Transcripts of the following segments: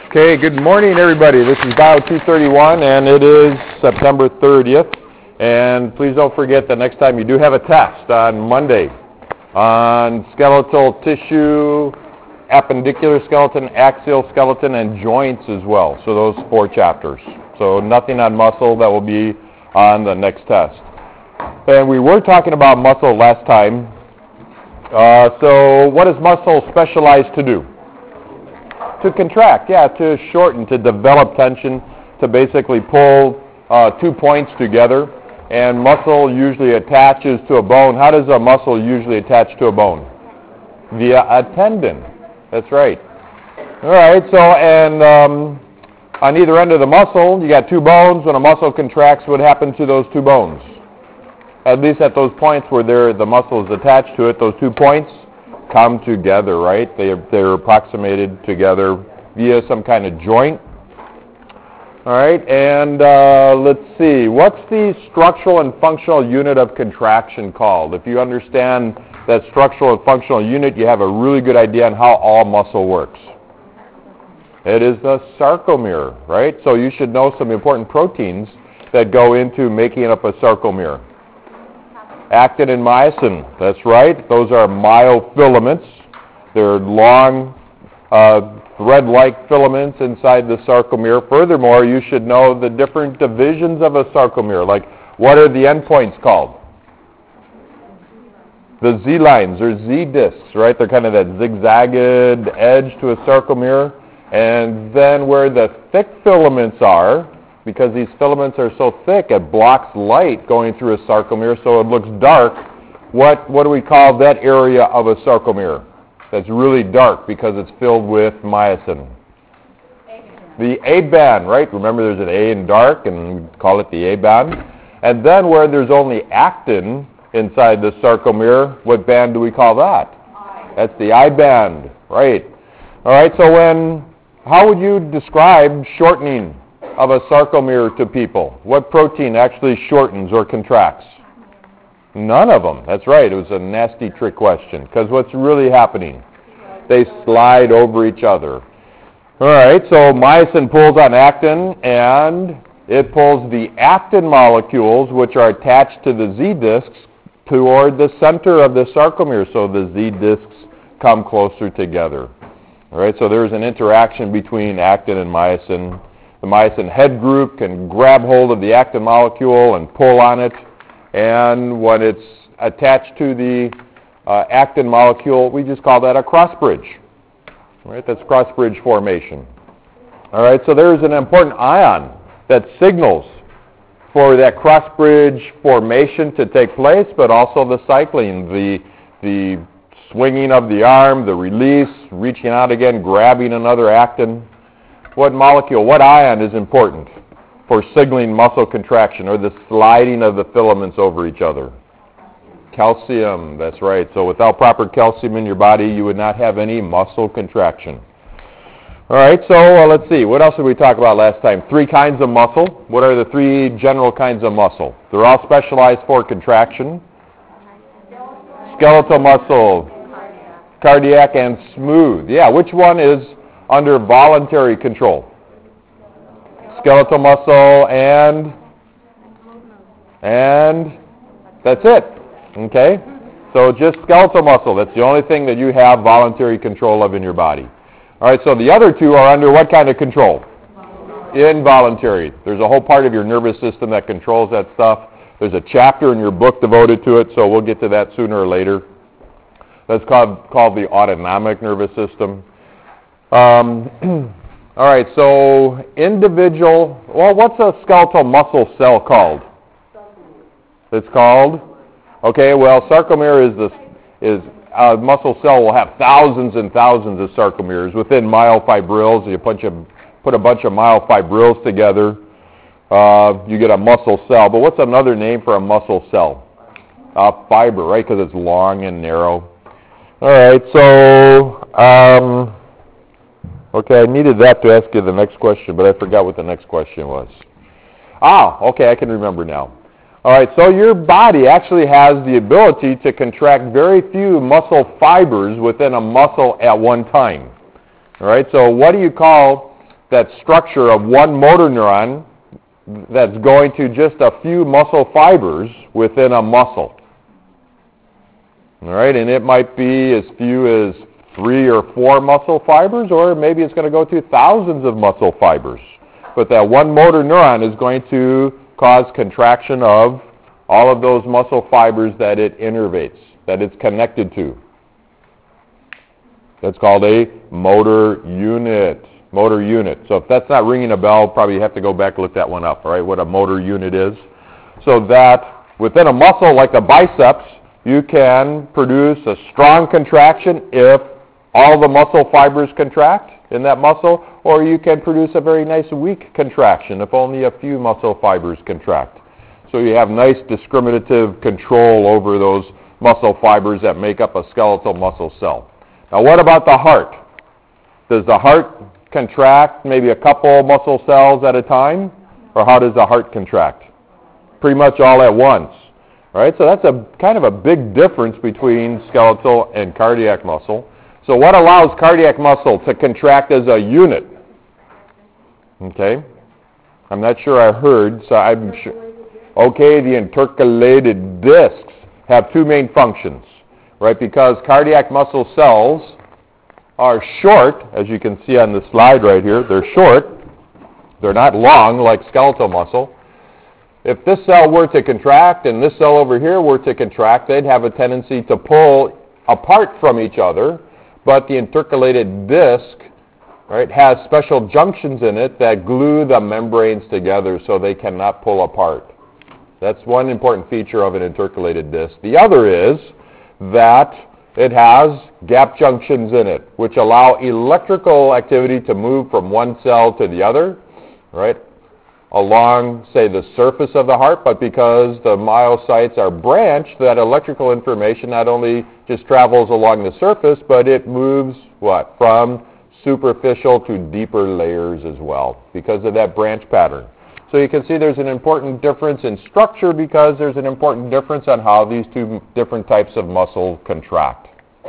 Okay, good morning everybody. This is Bio 231 and it is September 30th. And please don't forget that next time you do have a test on Monday on skeletal tissue, appendicular skeleton, axial skeleton, and joints as well. So those 4 chapters. So nothing on muscle, that will be on the next test. And we were talking about muscle last time. So what is muscle specialized to do? To contract, to shorten, to develop tension, to basically pull 2 points together. And muscle usually attaches to a bone. How does a muscle usually attach to a bone? Via a tendon. That's right. All right, so and on either end of the muscle, you got 2 bones. When a muscle contracts, what happens to those 2 bones? At least at those points where the muscle is attached to it, those 2 points come together, right? They're approximated together via some kind of joint. All right, and let's see. What's the structural and functional unit of contraction called? If you understand that structural and functional unit, you have a really good idea on how all muscle works. It is the sarcomere, right? So you should know some important proteins that go into making up a sarcomere. Actin and myosin, that's right. Those are myofilaments. They're long, thread-like filaments inside the sarcomere. Furthermore, you should know the different divisions of a sarcomere. Like, what are the endpoints called? The Z-lines or Z-discs, right? They're kind of that zigzagged edge to a sarcomere. And then where the thick filaments are, because these filaments are so thick, it blocks light going through a sarcomere, so it looks dark. What do we call that area of a sarcomere that's really dark because it's filled with myosin? The A-band, right? Remember there's an A in dark, and we call it the A-band. And then where there's only actin inside the sarcomere, what band do we call that? That's the I-band, right? All right, so how would you describe shortening of a sarcomere to people? What protein actually shortens or contracts? None of them. That's right. It was a nasty trick question, because what's really happening? They slide over each other. All right, so myosin pulls on actin, and it pulls the actin molecules, which are attached to the Z-discs, toward the center of the sarcomere, so the Z-discs come closer together. All right, so there's an interaction between actin and myosin. The myosin head group can grab hold of the actin molecule and pull on it, and when it's attached to the actin molecule, we just call that a cross bridge. All right, that's cross bridge formation. All right, so there's an important ion that signals for that cross bridge formation to take place, but also the cycling, the swinging of the arm, the release, reaching out again, grabbing another actin. What molecule, what ion is important for signaling muscle contraction or the sliding of the filaments over each other? Calcium, that's right. So without proper calcium in your body, you would not have any muscle contraction. All right, so let's see. What else did we talk about last time? 3 kinds of muscle. What are the 3 general kinds of muscle? They're all specialized for contraction. Skeletal muscle, cardiac, and smooth. Yeah, which one is under voluntary control? Skeletal muscle and that's it. Okay? So just skeletal muscle. That's the only thing that you have voluntary control of in your body. All right, so the other 2 are under what kind of control? Involuntary. There's a whole part of your nervous system that controls that stuff. There's a chapter in your book devoted to it, so we'll get to that sooner or later. That's called the autonomic nervous system. All right, so what's a skeletal muscle cell called? It's called? Okay, well, sarcomere is a muscle cell will have thousands and thousands of sarcomeres within myofibrils. You put a bunch of myofibrils together, you get a muscle cell. But what's another name for a muscle cell? A fiber, right? Because it's long and narrow. All right, so okay, I needed that to ask you the next question, but I forgot what the next question was. Okay, I can remember now. All right, so your body actually has the ability to contract very few muscle fibers within a muscle at one time. All right, so what do you call that structure of one motor neuron that's going to just a few muscle fibers within a muscle. All right, and it might be as few as 3 or 4 muscle fibers, or maybe it's going to go to thousands of muscle fibers. But that one motor neuron is going to cause contraction of all of those muscle fibers that it innervates, that it's connected to. That's called a motor unit. Motor unit. So if that's not ringing a bell, probably you have to go back and look that one up, all right, what a motor unit is. So that within a muscle like the biceps, you can produce a strong contraction if all the muscle fibers contract in that muscle, or you can produce a very nice weak contraction if only a few muscle fibers contract. So you have nice discriminative control over those muscle fibers that make up a skeletal muscle cell. Now what about the heart? Does the heart contract maybe a couple muscle cells at a time? Or how does the heart contract? Pretty much all at once. All right, so that's a kind of a big difference between skeletal and cardiac muscle. So what allows cardiac muscle to contract as a unit? Okay, I'm not sure I heard, so I'm sure. Okay, the intercalated discs have 2 main functions, right? Because cardiac muscle cells are short, as you can see on the slide right here. They're short. They're not long like skeletal muscle. If this cell were to contract and this cell over here were to contract, they'd have a tendency to pull apart from each other, but the intercalated disc, right, has special junctions in it that glue the membranes together so they cannot pull apart. That's one important feature of an intercalated disc. The other is that it has gap junctions in it, which allow electrical activity to move from one cell to the other, right, along, say, the surface of the heart, but because the myocytes are branched, that electrical information not only just travels along the surface, but it moves, what, from superficial to deeper layers as well, because of that branch pattern. So you can see there's an important difference in structure because there's an important difference on how these 2 different types of muscle contract.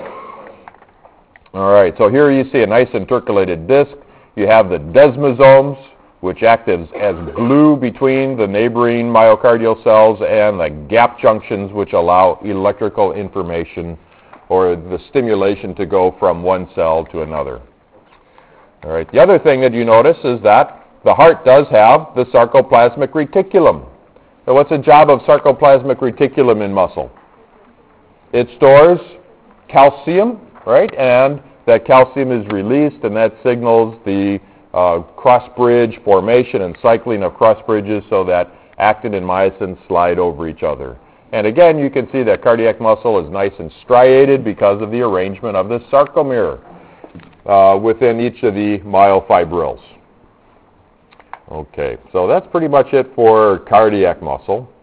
All right, so here you see a nice intercalated disc. You have the desmosomes, which act as glue between the neighboring myocardial cells, and the gap junctions, which allow electrical information or the stimulation to go from one cell to another. All right, the other thing that you notice is that the heart does have the sarcoplasmic reticulum. So what's the job of sarcoplasmic reticulum in muscle? It stores calcium, right? And that calcium is released, and that signals the cross-bridge formation and cycling of cross-bridges so that actin and myosin slide over each other. And again, you can see that cardiac muscle is nice and striated because of the arrangement of the sarcomere within each of the myofibrils. Okay, so that's pretty much it for cardiac muscle.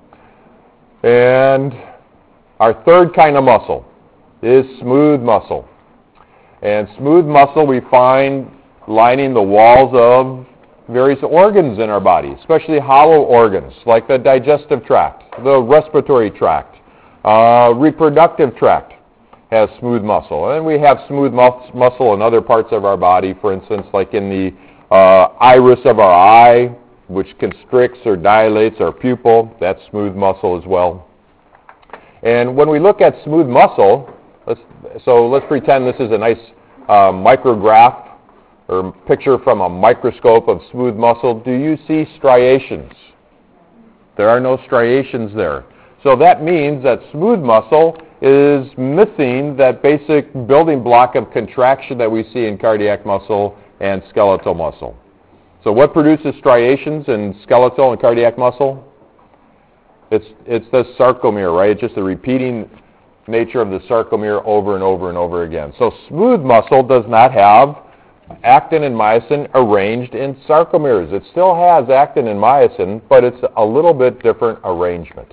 And our third kind of muscle is smooth muscle. And smooth muscle we find lining the walls of various organs in our body, especially hollow organs like the digestive tract, the respiratory tract, reproductive tract has smooth muscle. And we have smooth muscle in other parts of our body, for instance, like in the iris of our eye, which constricts or dilates our pupil. That's smooth muscle as well. And when we look at smooth muscle, let's pretend this is a nice micrograph or picture from a microscope of smooth muscle. Do you see striations? There are no striations there. So that means that smooth muscle is missing that basic building block of contraction that we see in cardiac muscle and skeletal muscle. So what produces striations in skeletal and cardiac muscle? It's the sarcomere, right? It's just the repeating nature of the sarcomere over and over and over again. So smooth muscle does not have actin and myosin arranged in sarcomeres. It still has actin and myosin, but it's a little bit different arrangement.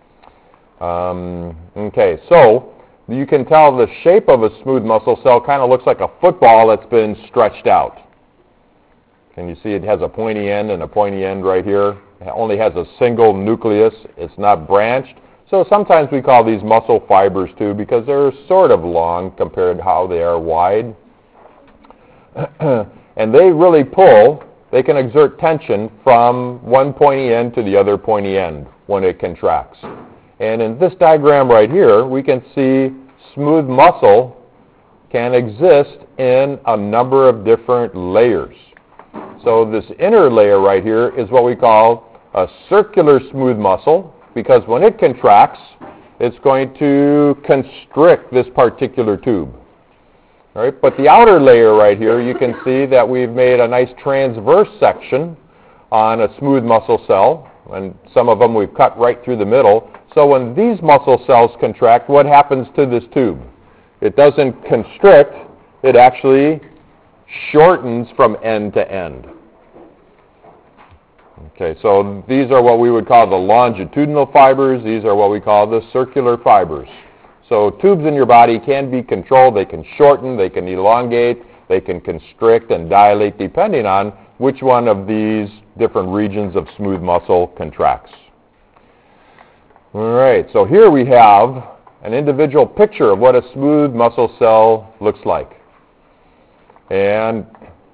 Okay, so you can tell the shape of a smooth muscle cell kind of looks like a football that's been stretched out. Can you see it has a pointy end and a pointy end right here? It only has a single nucleus. It's not branched. So sometimes we call these muscle fibers too because they're sort of long compared to how they are wide. And they really pull they can exert tension from one pointy end to the other pointy end when it contracts. And in this diagram right here, we can see smooth muscle can exist in a number of different layers. So this inner layer right here is what we call a circular smooth muscle, because when it contracts, it's going to constrict this particular tube. All right, but the outer layer right here, you can see that we've made a nice transverse section on a smooth muscle cell, and some of them we've cut right through the middle. So when these muscle cells contract, what happens to this tube? It doesn't constrict, it actually shortens from end to end. Okay, so these are what we would call the longitudinal fibers. These are what we call the circular fibers. So tubes in your body can be controlled. They can shorten, they can elongate, they can constrict and dilate depending on which one of these different regions of smooth muscle contracts. All right, so here we have an individual picture of what a smooth muscle cell looks like. And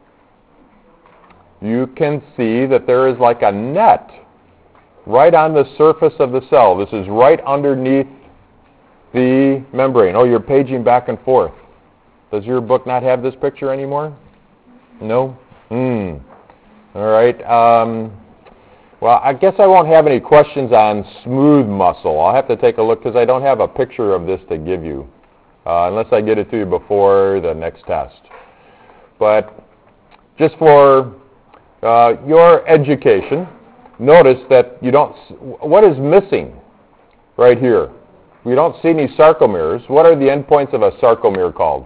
you can see that there is like a net right on the surface of the cell. This is right underneath the membrane. Oh, you're paging back and forth. Does your book not have this picture anymore? No? All right. Well, I guess I won't have any questions on smooth muscle. I'll have to take a look because I don't have a picture of this to give you, unless I get it to you before the next test. But just for your education, notice that you don't, what is missing right here? We don't see any sarcomeres. What are the endpoints of a sarcomere called?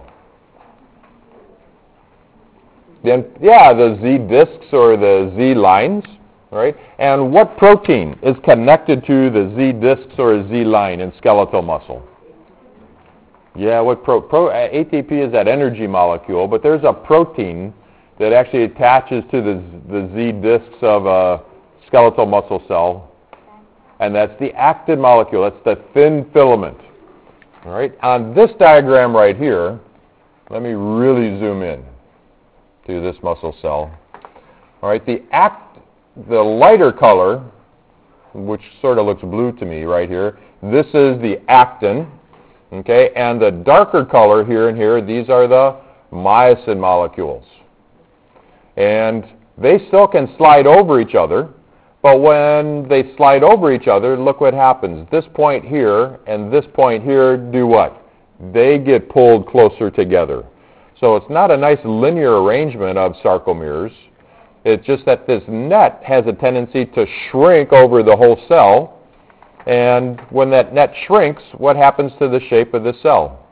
The Z discs or the Z lines, right? And what protein is connected to the Z discs or Z line in skeletal muscle? Yeah, what ATP is that energy molecule, but there's a protein that actually attaches to the Z discs of a skeletal muscle cell, and that's the actin molecule. That's the thin filament. All right. On this diagram right here, let me really zoom in to this muscle cell. All right. The lighter color, which sort of looks blue to me right here, this is the actin. Okay. And the darker color here and here, these are the myosin molecules. And they still can slide over each other. But when they slide over each other, look what happens. This point here and this point here do what? They get pulled closer together. So it's not a nice linear arrangement of sarcomeres. It's just that this net has a tendency to shrink over the whole cell. And when that net shrinks, what happens to the shape of the cell?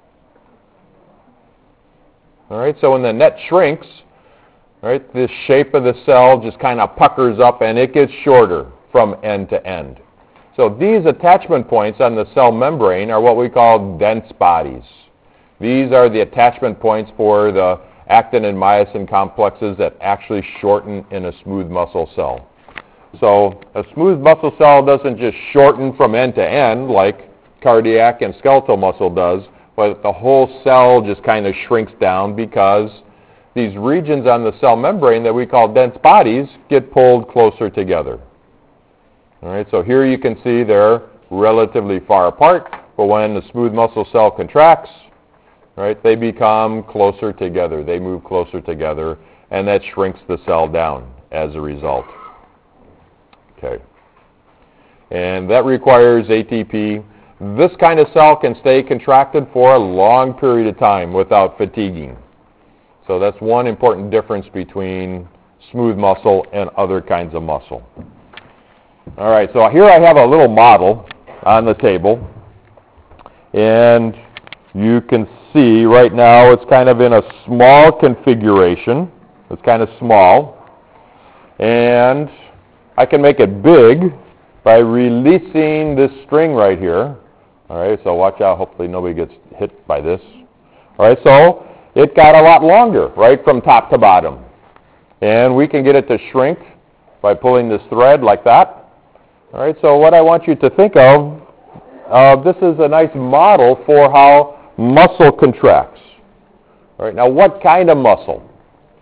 All right, so when the net shrinks, right, this shape of the cell just kind of puckers up and it gets shorter from end to end. So these attachment points on the cell membrane are what we call dense bodies. These are the attachment points for the actin and myosin complexes that actually shorten in a smooth muscle cell. So a smooth muscle cell doesn't just shorten from end to end like cardiac and skeletal muscle does, but the whole cell just kind of shrinks down because these regions on the cell membrane that we call dense bodies get pulled closer together. All right, so here you can see they're relatively far apart, but when the smooth muscle cell contracts, right, they become closer together. They move closer together, and that shrinks the cell down as a result. Okay. And that requires ATP. This kind of cell can stay contracted for a long period of time without fatiguing. So that's one important difference between smooth muscle and other kinds of muscle. All right, so here I have a little model on the table. And you can see right now it's kind of in a small configuration. It's kind of small. And I can make it big by releasing this string right here. All right, so watch out. Hopefully nobody gets hit by this. All right, so it got a lot longer, right, from top to bottom. And we can get it to shrink by pulling this thread like that. All right, so what I want you to think of, this is a nice model for how muscle contracts. All right, now what kind of muscle?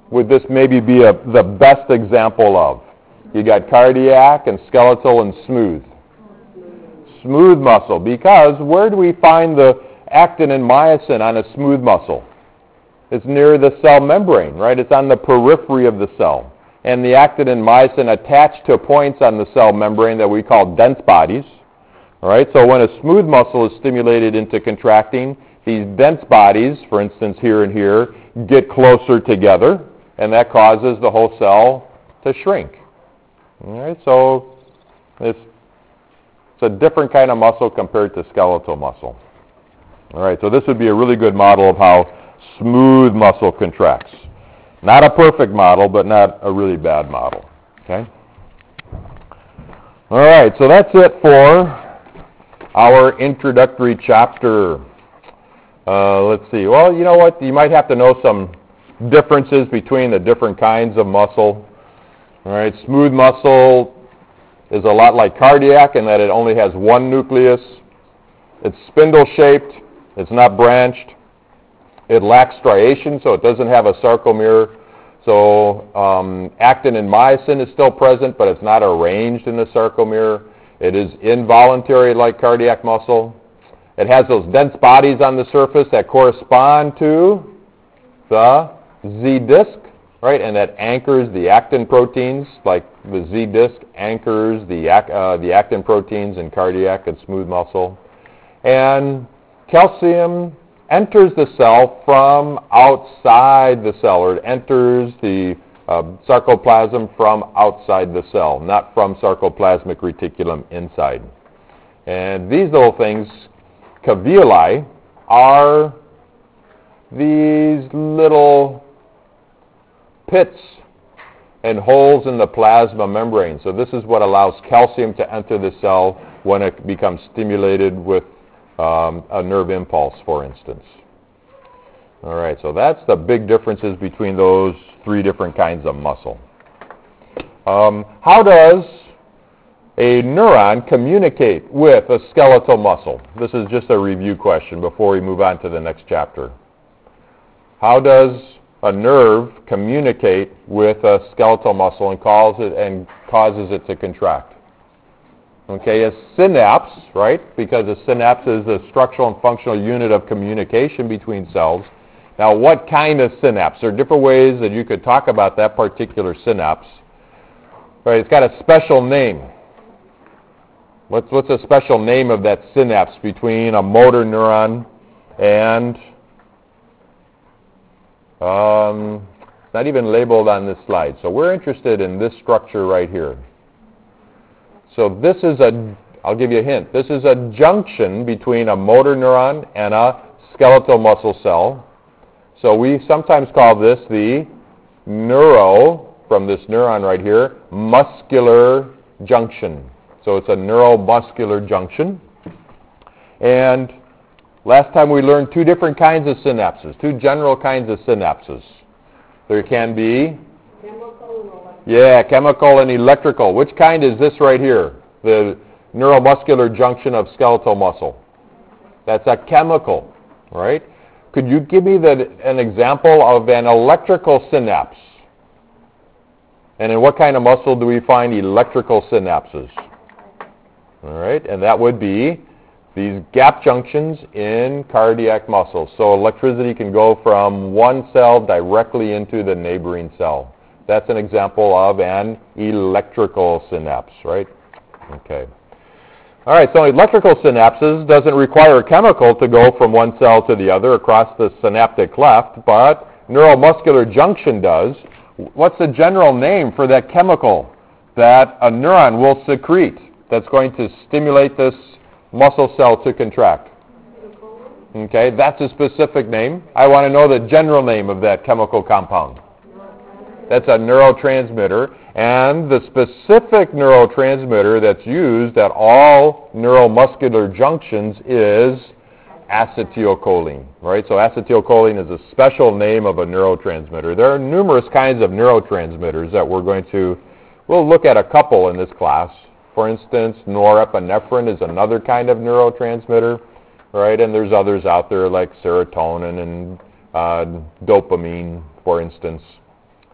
would this maybe be the best example of? You got cardiac and skeletal and smooth. Smooth muscle, because where do we find the actin and myosin on a smooth muscle? It's near the cell membrane, right? It's on the periphery of the cell. And the actin and myosin attach to points on the cell membrane that we call dense bodies. All right, so when a smooth muscle is stimulated into contracting, these dense bodies, for instance here and here, get closer together, and that causes the whole cell to shrink. All right, so it's a different kind of muscle compared to skeletal muscle. All right, so this would be a really good model of how smooth muscle contracts. Not a perfect model, but not a really bad model. Okay? All right, so that's it for our introductory chapter. Let's see. Well, you know what? You might have to know some differences between the different kinds of muscle. All right, smooth muscle is a lot like cardiac in that it only has one nucleus. It's spindle-shaped. It's not branched. It lacks striation, so it doesn't have a sarcomere. So actin and myosin is still present, but it's not arranged in the sarcomere. It is involuntary like cardiac muscle. It has those dense bodies on the surface that correspond to the Z-disc, right? And that anchors the actin proteins, like the Z-disc anchors the actin proteins in cardiac and smooth muscle. And calcium enters the cell from outside the cell, or it enters the sarcoplasm from outside the cell, not from sarcoplasmic reticulum inside. And these little things, caveoli, are these little pits and holes in the plasma membrane. So this is what allows calcium to enter the cell when it becomes stimulated with a nerve impulse, for instance. All right, so that's the big differences between those three different kinds of muscle. How does a neuron communicate with a skeletal muscle? This is just a review question before we move on to the next chapter. How does a nerve communicate with a skeletal muscle and causes it to contract? Okay, a synapse, right? Because a synapse is the structural and functional unit of communication between cells. Now, what kind of synapse? There are different ways that you could talk about that particular synapse. Right, it's got a special name. What's a special name of that synapse between a motor neuron and it's not even labeled on this slide. So we're interested in this structure right here. So this is I'll give you a hint. This is a junction between a motor neuron and a skeletal muscle cell. So we sometimes call this the from this neuron right here, muscular junction. So it's a neuromuscular junction. And last time we learned two different kinds of synapses, two general kinds of synapses. There can be chemical and electrical. Which kind is this right here? The neuromuscular junction of skeletal muscle. That's a chemical, right? Could you give me an example of an electrical synapse? And in what kind of muscle do we find electrical synapses? All right, and that would be these gap junctions in cardiac muscle. So electricity can go from one cell directly into the neighboring cell. That's an example of an electrical synapse, right? Okay. All right, so electrical synapses doesn't require a chemical to go from one cell to the other across the synaptic cleft, but neuromuscular junction does. What's the general name for that chemical that a neuron will secrete that's going to stimulate this muscle cell to contract? Okay, that's a specific name. I want to know the general name of that chemical compound. That's a neurotransmitter, and the specific neurotransmitter that's used at all neuromuscular junctions is acetylcholine, right? So acetylcholine is a special name of a neurotransmitter. There are numerous kinds of neurotransmitters that we'll look at a couple in this class. For instance, norepinephrine is another kind of neurotransmitter, right? And there's others out there like serotonin and dopamine, for instance.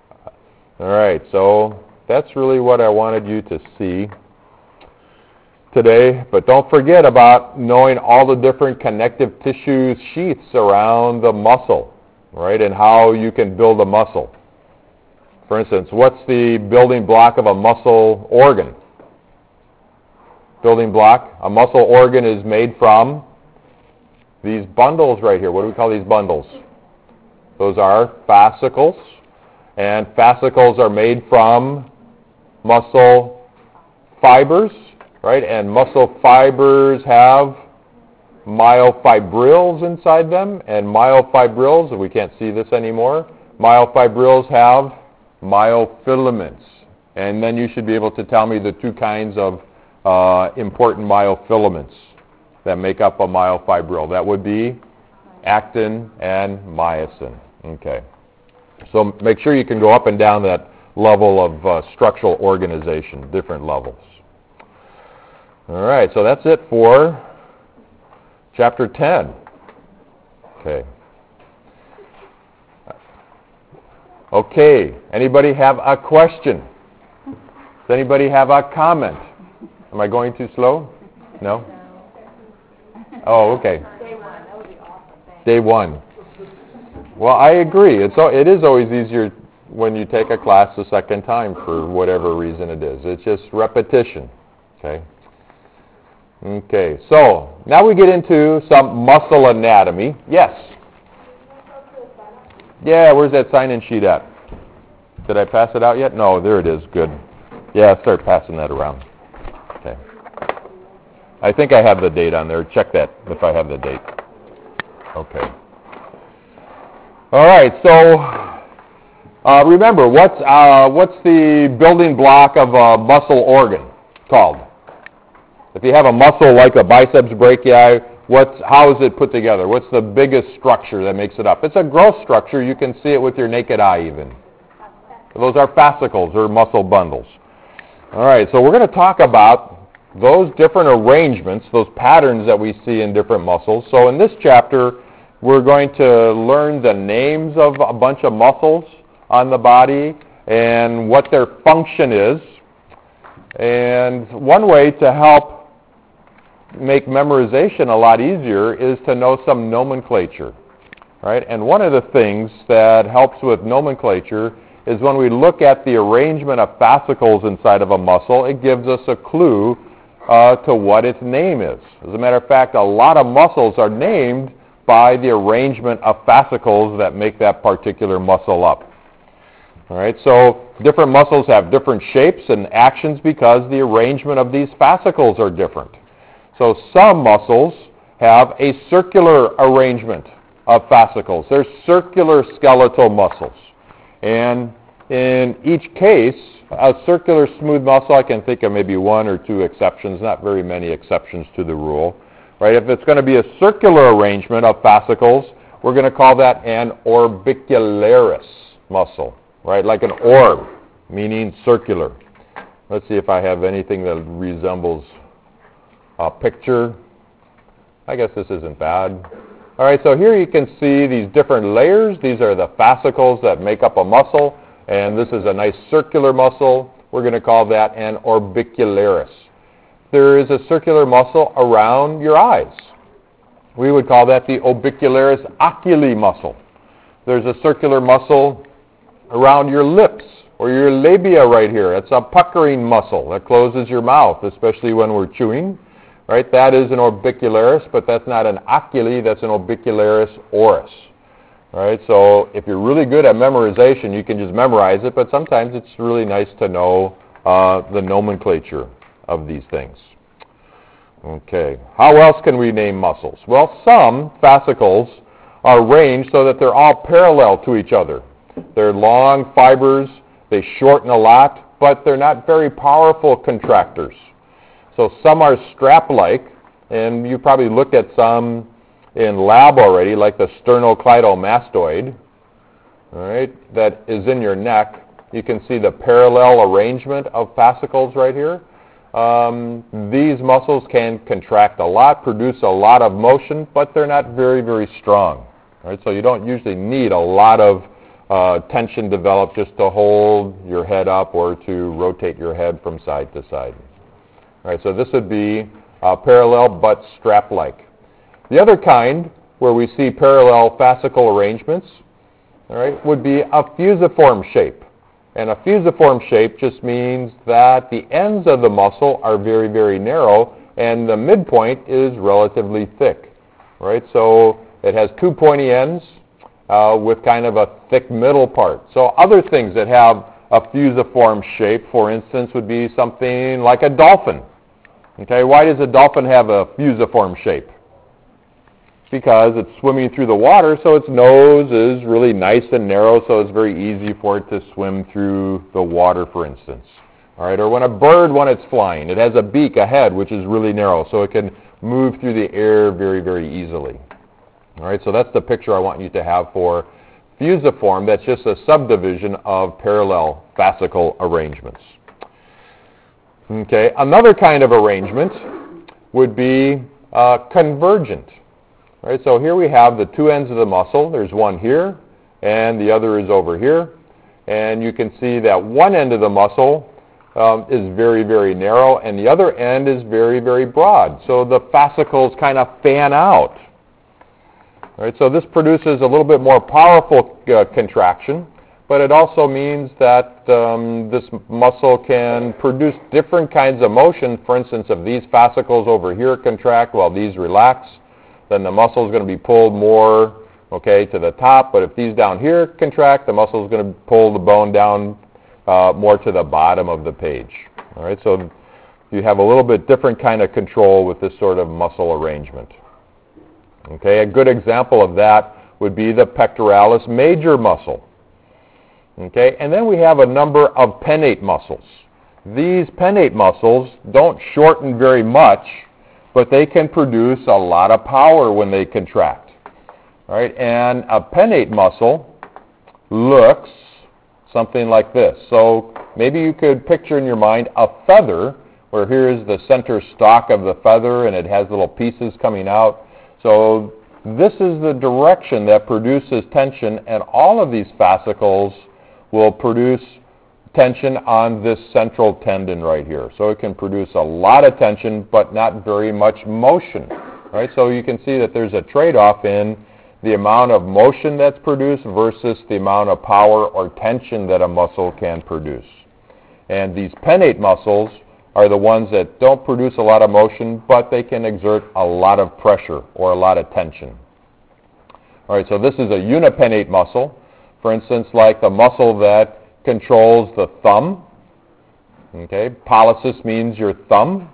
All right, so that's really what I wanted you to see today. But don't forget about knowing all the different connective tissue sheaths around the muscle, right, and how you can build a muscle. For instance, what's the building block of a muscle organ? Building block, a muscle organ is made from these bundles right here. What do we call these bundles? Those are fascicles. And fascicles are made from muscle fibers, right? And muscle fibers have myofibrils inside them. And myofibrils, we can't see this anymore, myofibrils have myofilaments. And then you should be able to tell me the two kinds of important myofilaments that make up a myofibril. That would be actin and myosin. Okay. So make sure you can go up and down that level of structural organization, different levels. All right, so that's it for chapter 10. Okay. Okay, anybody have a question? Does anybody have a comment? Am I going too slow? No? Oh, okay. Day one. That would be awesome. Day one. Well, I agree. It is always easier when you take a class the second time for whatever reason it is. It's just repetition. Okay? Okay, so now we get into some muscle anatomy. Yes? Yeah, where's that sign-in sheet at? Did I pass it out yet? No, there it is. Good. Yeah, start passing that around. Okay. I think I have the date on there. Check that if I have the date. Okay. All right, so remember, what's the building block of a muscle organ called? If you have a muscle like a biceps brachii, how is it put together? What's the biggest structure that makes it up? It's a gross structure. You can see it with your naked eye even. Those are fascicles or muscle bundles. All right, so we're going to talk about those different arrangements, those patterns that we see in different muscles. So in this chapter, we're going to learn the names of a bunch of muscles on the body and what their function is. And one way to help make memorization a lot easier is to know some nomenclature, right? And one of the things that helps with nomenclature is when we look at the arrangement of fascicles inside of a muscle, it gives us a clue to what its name is. As a matter of fact, a lot of muscles are named by the arrangement of fascicles that make that particular muscle up. All right, so different muscles have different shapes and actions because the arrangement of these fascicles are different. So some muscles have a circular arrangement of fascicles. They're circular skeletal muscles. And in each case, a circular smooth muscle, I can think of maybe one or two exceptions, not very many exceptions to the rule. Right? If it's going to be a circular arrangement of fascicles, we're going to call that an orbicularis muscle, right? Like an orb, meaning circular. Let's see if I have anything that resembles a picture. I guess this isn't bad. All right, so here you can see these different layers. These are the fascicles that make up a muscle, and this is a nice circular muscle. We're going to call that an orbicularis. There is a circular muscle around your eyes. We would call that the orbicularis oculi muscle. There's a circular muscle around your lips or your labia right here. It's a puckering muscle that closes your mouth, especially when we're chewing. Right? That is an orbicularis, but that's not an oculi, that's an orbicularis oris. Right? So if you're really good at memorization, you can just memorize it, but sometimes it's really nice to know the nomenclature of these things. Okay. How else can we name muscles? Well, some fascicles are arranged so that they're all parallel to each other. They're long fibers, they shorten a lot, but they're not very powerful contractors. So some are strap-like, and you probably looked at some in lab already, like the sternocleidomastoid, all right, that is in your neck. You can see the parallel arrangement of fascicles right here. These muscles can contract a lot, produce a lot of motion, but they're not very, very strong. Right? So you don't usually need a lot of tension develop just to hold your head up or to rotate your head from side to side. All right, so this would be parallel but strap-like. The other kind, where we see parallel fascicle arrangements, all right, would be a fusiform shape. And a fusiform shape just means that the ends of the muscle are very, very narrow and the midpoint is relatively thick. Right? So it has two pointy ends with kind of a thick middle part. So other things that have a fusiform shape, for instance, would be something like a dolphin. Okay, why does a dolphin have a fusiform shape? Because it's swimming through the water, so its nose is really nice and narrow, so it's very easy for it to swim through the water, for instance. All right, or when a bird, when it's flying, it has a beak, a head, which is really narrow, so it can move through the air very, very easily. All right, so that's the picture I want you to have for fusiform. That's just a subdivision of parallel fascicle arrangements. Okay, another kind of arrangement would be convergent. All right, so here we have the two ends of the muscle. There's one here, and the other is over here. And you can see that one end of the muscle is very, very narrow, and the other end is very, very broad. So the fascicles kind of fan out. All right, so this produces a little bit more powerful contraction, but it also means that this muscle can produce different kinds of motion. For instance, if these fascicles over here contract while these relax, then the muscle is going to be pulled more, okay, to the top. But if these down here contract, the muscle is going to pull the bone down more to the bottom of the page. All right, so you have a little bit different kind of control with this sort of muscle arrangement. Okay, a good example of that would be the pectoralis major muscle. Okay, and then we have a number of pennate muscles. These pennate muscles don't shorten very much, but they can produce a lot of power when they contract. All right, and a pennate muscle looks something like this. So maybe you could picture in your mind a feather, where here is the center stalk of the feather and it has little pieces coming out. So this is the direction that produces tension, and all of these fascicles will produce tension on this central tendon right here. So it can produce a lot of tension, but not very much motion. Right? So you can see that there's a trade-off in the amount of motion that's produced versus the amount of power or tension that a muscle can produce. And these pennate muscles are the ones that don't produce a lot of motion, but they can exert a lot of pressure or a lot of tension. All right, so this is a unipennate muscle. For instance, like the muscle that controls the thumb. Okay, pollicis means your thumb.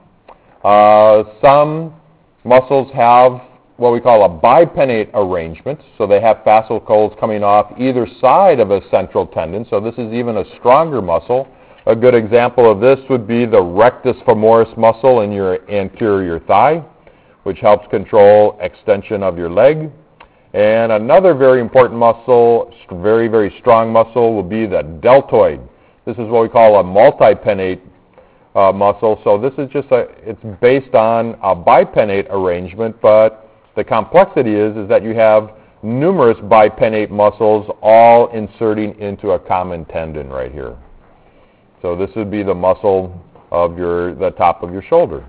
Some muscles have what we call a bipennate arrangement, so they have fascicles coming off either side of a central tendon, so this is even a stronger muscle. A good example of this would be the rectus femoris muscle in your anterior thigh, which helps control extension of your leg. And another very important muscle, very, very strong muscle, will be the deltoid. This is what we call a multipennate muscle. So this is just it's based on a bipennate arrangement, but the complexity is that you have numerous bipennate muscles all inserting into a common tendon right here. So this would be the muscle of the top of your shoulder.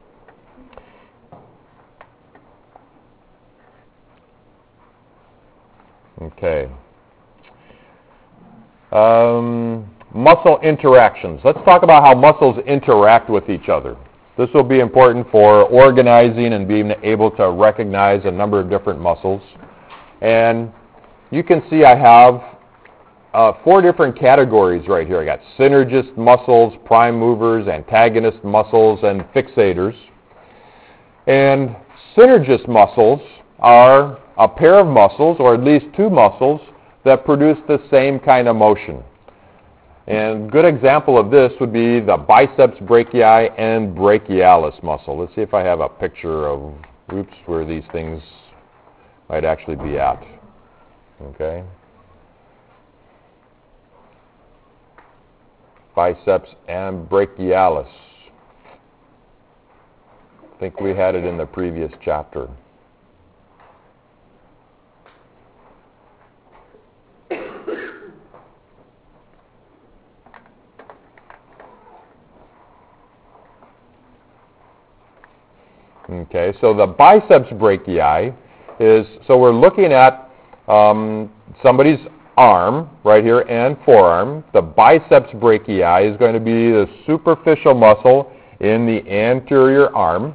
Okay. Muscle interactions. Let's talk about how muscles interact with each other. This will be important for organizing and being able to recognize a number of different muscles. And you can see I have 4 different categories right here. I got synergist muscles, prime movers, antagonist muscles, and fixators. And synergist muscles are a pair of muscles, or at least 2 muscles, that produce the same kind of motion. And a good example of this would be the biceps brachii and brachialis muscle. Let's see if I have a picture of, where these things might actually be at. Okay. Biceps and brachialis. I think we had it in the previous chapter. Okay, so the biceps brachii is, so we're looking at somebody's arm right here and forearm. The biceps brachii is going to be the superficial muscle in the anterior arm,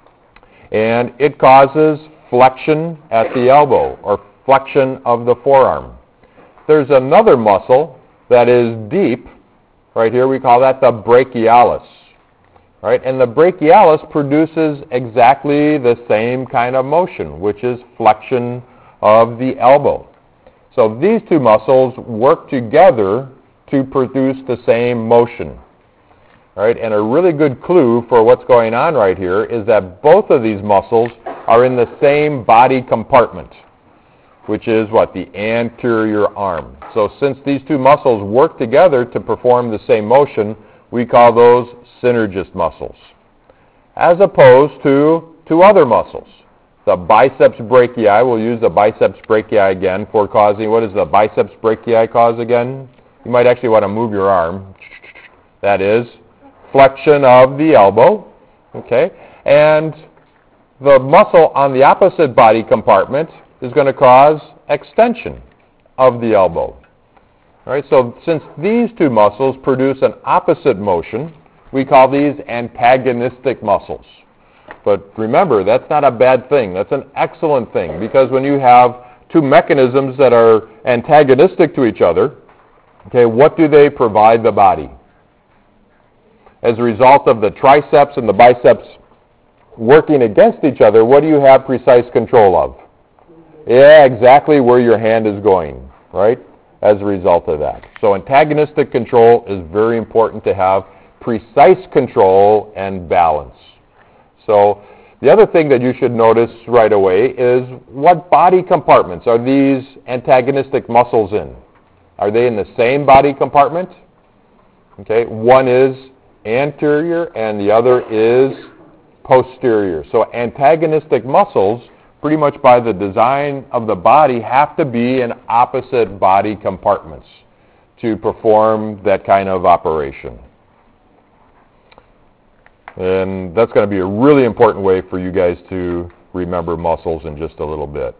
and it causes flexion at the elbow or flexion of the forearm. There's another muscle that is deep right here. We call that the brachialis. Right? And the brachialis produces exactly the same kind of motion, which is flexion of the elbow. So these two muscles work together to produce the same motion. Right? And a really good clue for what's going on right here is that both of these muscles are in the same body compartment, which is what? The anterior arm. So since these two muscles work together to perform the same motion, we call those synergist muscles, as opposed to two other muscles. The biceps brachii, we'll use the biceps brachii again for causing, what does the biceps brachii cause again? You might actually want to move your arm. That is flexion of the elbow, okay? And the muscle on the opposite body compartment is going to cause extension of the elbow. All right, so since these two muscles produce an opposite motion, we call these antagonistic muscles. But remember, that's not a bad thing. That's an excellent thing, because when you have two mechanisms that are antagonistic to each other, okay, what do they provide the body? As a result of the triceps and the biceps working against each other, what do you have precise control of? Yeah, exactly where your hand is going, right? As a result of that. So antagonistic control is very important to have precise control and balance. So the other thing that you should notice right away is what body compartments are these antagonistic muscles in? Are they in the same body compartment? Okay, one is anterior and the other is posterior. So antagonistic muscles, pretty much by the design of the body, have to be in opposite body compartments to perform that kind of operation. And that's going to be a really important way for you guys to remember muscles in just a little bit.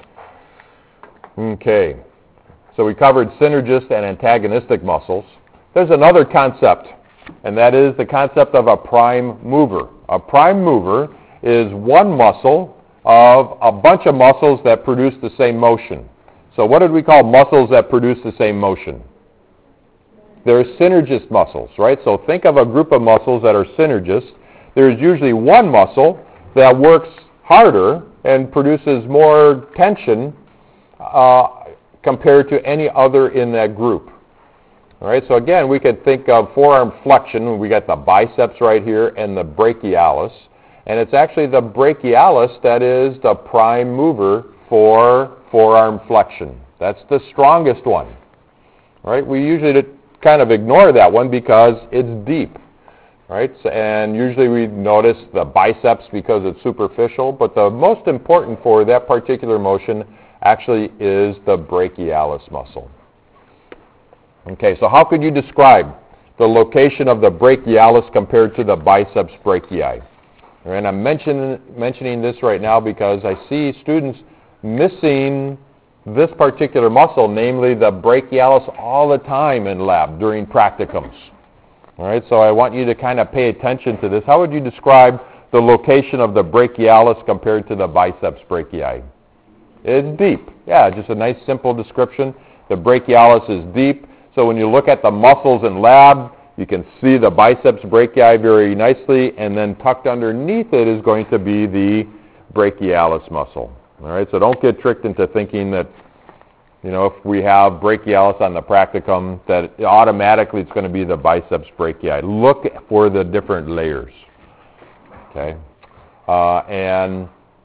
Okay, so we covered synergist and antagonistic muscles. There's another concept, and that is the concept of a prime mover. A prime mover is one muscle of a bunch of muscles that produce the same motion. So what did we call muscles that produce the same motion? They're synergist muscles, right? So think of a group of muscles that are synergist. There's usually one muscle that works harder and produces more tension compared to any other in that group. All right, so again, we could think of forearm flexion. We got the biceps right here and the brachialis. And it's actually the brachialis that is the prime mover for forearm flexion. That's the strongest one. All right, we usually kind of ignore that one because it's deep. Right? And usually we notice the biceps because it's superficial, but the most important for that particular motion actually is the brachialis muscle. Okay, so how could you describe the location of the brachialis compared to the biceps brachii? And I'm mentioning this right now because I see students missing this particular muscle, namely the brachialis, all the time in lab during practicums. All right, so I want you to kind of pay attention to this. How would you describe the location of the brachialis compared to the biceps brachii? It's deep. Yeah, just a nice simple description. The brachialis is deep, so when you look at the muscles in lab, you can see the biceps brachii very nicely, and then tucked underneath it is going to be the brachialis muscle. All right, so don't get tricked into thinking that, you know, if we have brachialis on the practicum, that automatically it's going to be the biceps brachii. Look for the different layers. Okay, and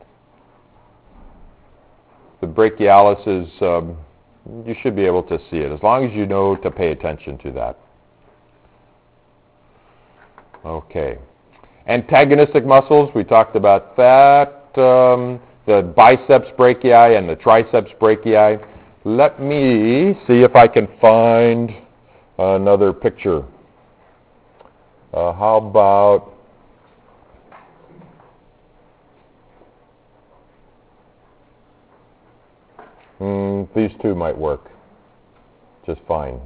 the brachialis is, you should be able to see it, as long as you know to pay attention to that. Okay. Antagonistic muscles, we talked about that. The biceps brachii and the triceps brachii. Let me see if I can find another picture. How about These two might work just fine.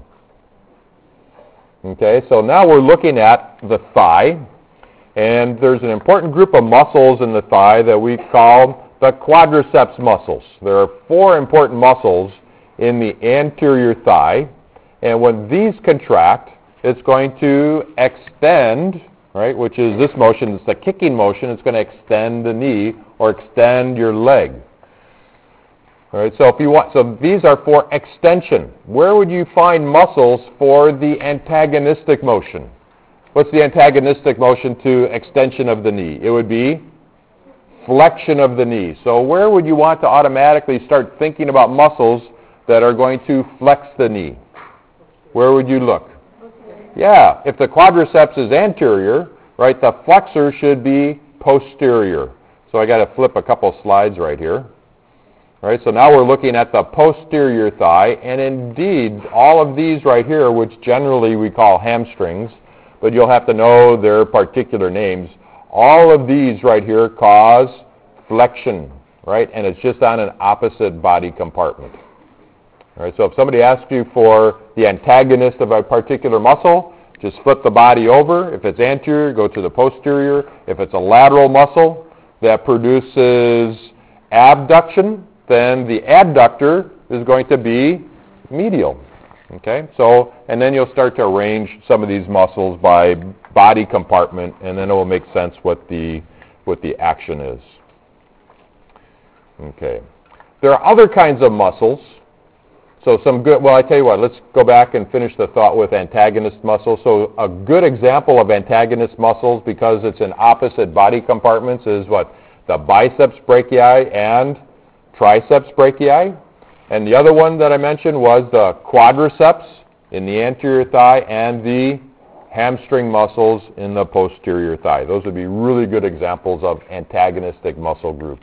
Okay, so now we're looking at the thigh, and there's an important group of muscles in the thigh that we call the quadriceps muscles. There are 4 important muscles in the anterior thigh, and when these contract, it's going to extend, right, which is this motion. It's the kicking motion. It's going to extend the knee or extend your leg. All right, so if you want, so these are for extension. Where would you find muscles for the antagonistic motion? What's the antagonistic motion to extension of the knee? It would be flexion of the knee. So where would you want to automatically start thinking about muscles that are going to flex the knee? Where would you look? Yeah, if the quadriceps is anterior, right, the flexor should be posterior. So I got to flip a couple slides right here. All right, so now we're looking at the posterior thigh, and indeed, all of these right here, which generally we call hamstrings, but you'll have to know their particular names, all of these right here cause flexion, right, and it's just on an opposite body compartment. All right, so if somebody asks you for the antagonist of a particular muscle, just flip the body over. If it's anterior, go to the posterior. If it's a lateral muscle that produces abduction, then the adductor is going to be medial. Okay, so, and then you'll start to arrange some of these muscles by body compartment, and then it will make sense what the action is. Okay, there are other kinds of muscles. So some good, well, I tell you what, let's go back and finish the thought with antagonist muscles. So a good example of antagonist muscles, because it's in opposite body compartments, is what? The biceps brachii and triceps brachii. And the other one that I mentioned was the quadriceps in the anterior thigh and the hamstring muscles in the posterior thigh. Those would be really good examples of antagonistic muscle groups.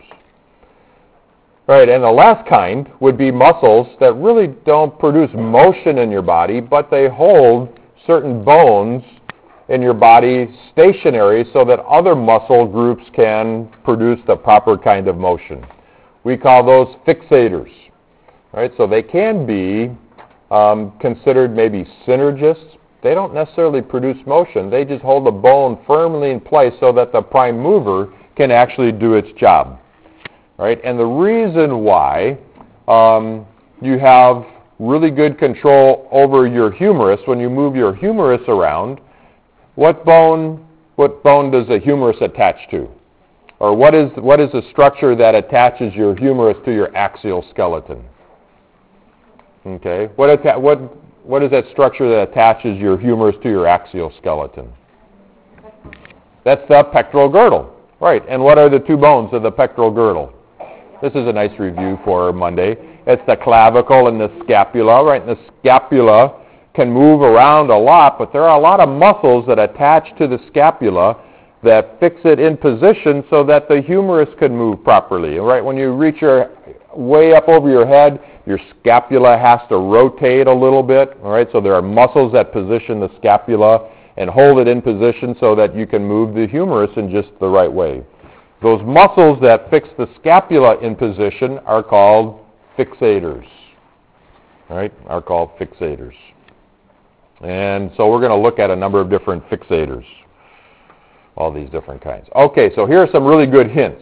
All right, and the last kind would be muscles that really don't produce motion in your body, but they hold certain bones in your body stationary so that other muscle groups can produce the proper kind of motion. We call those fixators. Right, so they can be considered maybe synergists. They don't necessarily produce motion. They just hold the bone firmly in place so that the prime mover can actually do its job. Right, and the reason why you have really good control over your humerus, when you move your humerus around, what bone does the humerus attach to? Or what is the structure that attaches your humerus to your axial skeleton? Okay, what is that structure that attaches your humerus to your axial skeleton? That's the pectoral girdle. Right, and what are the 2 bones of the pectoral girdle? This is a nice review for Monday. It's the clavicle and the scapula, right? And the scapula can move around a lot, but there are a lot of muscles that attach to the scapula that fix it in position so that the humerus can move properly. Right, when you reach your way up over your head, your scapula has to rotate a little bit. All right, so there are muscles that position the scapula and hold it in position so that you can move the humerus in just the right way. Those muscles that fix the scapula in position are called fixators. All right, are called fixators. And so we're going to look at a number of different fixators, all these different kinds. Okay, so here are some really good hints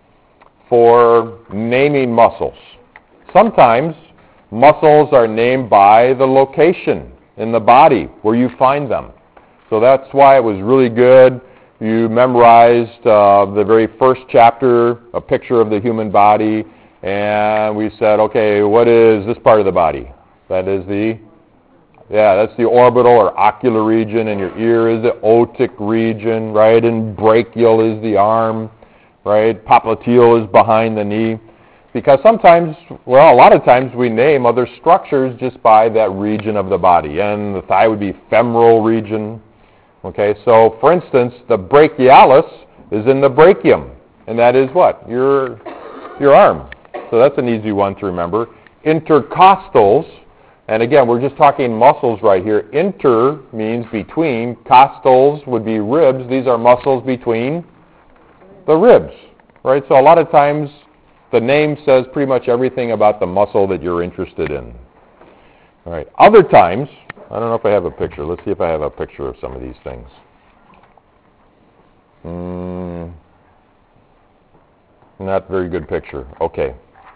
for naming muscles. Sometimes muscles are named by the location in the body where you find them. So that's why it was really good. You memorized the very first chapter, a picture of the human body, and we said, okay, what is this part of the body? That is that's the orbital or ocular region, and your ear is the otic region, right? And brachial is the arm, right? Popliteal is behind the knee. Because sometimes, well, a lot of times we name other structures just by that region of the body. And the thigh would be femoral region. Okay, so for instance, the brachialis is in the brachium. And that is what? Your arm. So that's an easy one to remember. Intercostals, and again, we're just talking muscles right here. Inter means between. Costals would be ribs. These are muscles between the ribs. Right, so a lot of times the name says pretty much everything about the muscle that you're interested in. All right. Other times, I don't know if I have a picture. Let's see if I have a picture of some of these things. Not very good picture. Okay.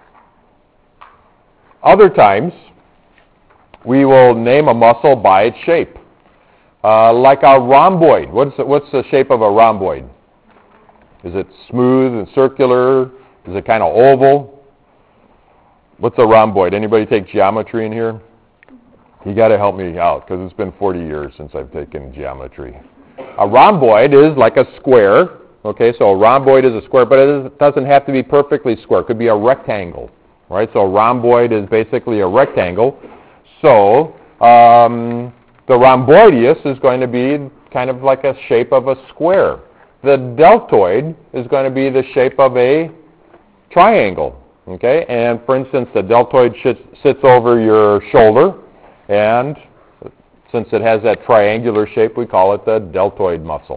Other times, we will name a muscle by its shape. Like a rhomboid. What's the shape of a rhomboid? Is it smooth and circular? Is it kind of oval? What's a rhomboid? Anybody take geometry in here? You got to help me out because it's been 40 years since I've taken geometry. A rhomboid is like a square. Okay, so a rhomboid is a square, but it doesn't have to be perfectly square. It could be a rectangle, right? So a rhomboid is basically a rectangle. So the rhomboideus is going to be kind of like a shape of a square. The deltoid is going to be the shape of a triangle. Okay, and for instance, the deltoid sits over your shoulder, and since it has that triangular shape, we call it the deltoid muscle.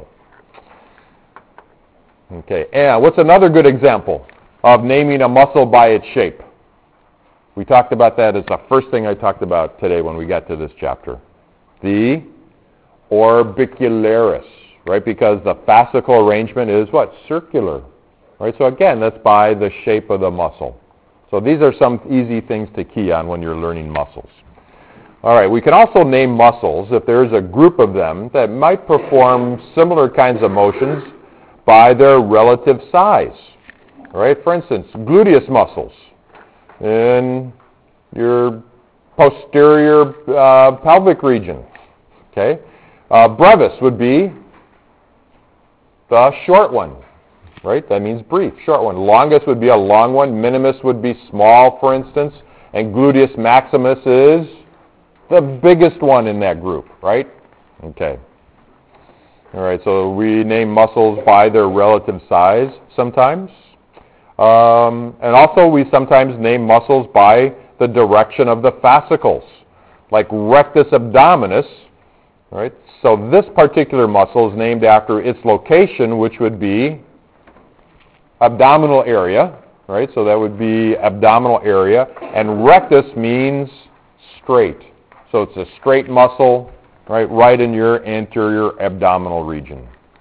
Okay, and what's another good example of naming a muscle by its shape? We talked about that as the first thing I talked about today when we got to this chapter. The orbicularis, right? Because the fascicle arrangement is what? Circular. Right? So again, that's by the shape of the muscle. So these are some easy things to key on when you're learning muscles. All right, we can also name muscles if there's a group of them that might perform similar kinds of motions by their relative size. All right, for instance, gluteus muscles in your posterior pelvic region. Okay, brevis would be the short one, right? That means brief, short one. Longest would be a long one. Minimus would be small, for instance, and gluteus maximus is the biggest one in that group, right? Okay. All right, so we name muscles by their relative size sometimes. And also we sometimes name muscles by the direction of the fascicles, like rectus abdominis, right? So this particular muscle is named after its location, which would be abdominal area, right? So that would be abdominal area. And rectus means straight. So it's a straight muscle, right in your anterior abdominal region.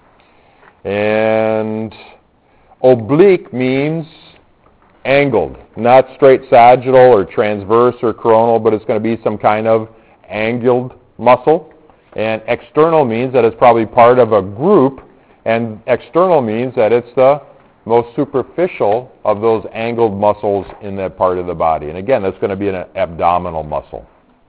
And oblique means angled, not straight sagittal or transverse or coronal, but it's going to be some kind of angled muscle. And external means that it's probably part of a group, and external means that it's the most superficial of those angled muscles in that part of the body. And again, that's going to be an abdominal muscle.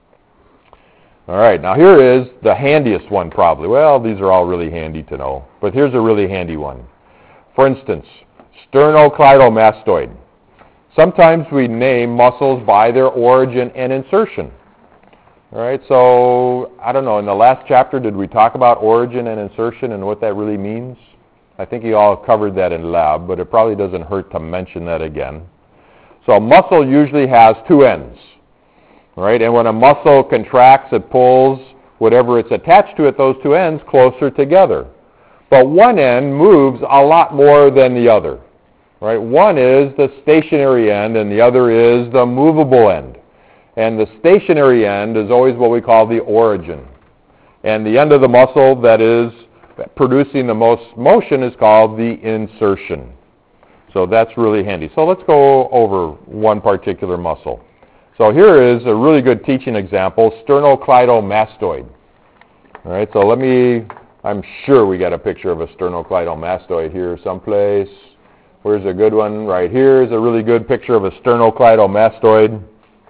All right, now here is the handiest one probably. Well, these are all really handy to know, but here's a really handy one. For instance, sternocleidomastoid. Sometimes we name muscles by their origin and insertion. All right, so I don't know, in the last chapter, did we talk about origin and insertion and what that really means? I think you all covered that in lab, but it probably doesn't hurt to mention that again. So a muscle usually has two ends. Right? And when a muscle contracts, it pulls whatever it's attached to at those two ends closer together. But one end moves a lot more than the other. Right? One is the stationary end and the other is the movable end. And the stationary end is always what we call the origin. And the end of the muscle that is producing the most motion is called the insertion. So that's really handy. So let's go over one particular muscle. So here is a really good teaching example, sternocleidomastoid. All right, so I'm sure we got a picture of a sternocleidomastoid here someplace. Where's a good one? Right here is a really good picture of a sternocleidomastoid.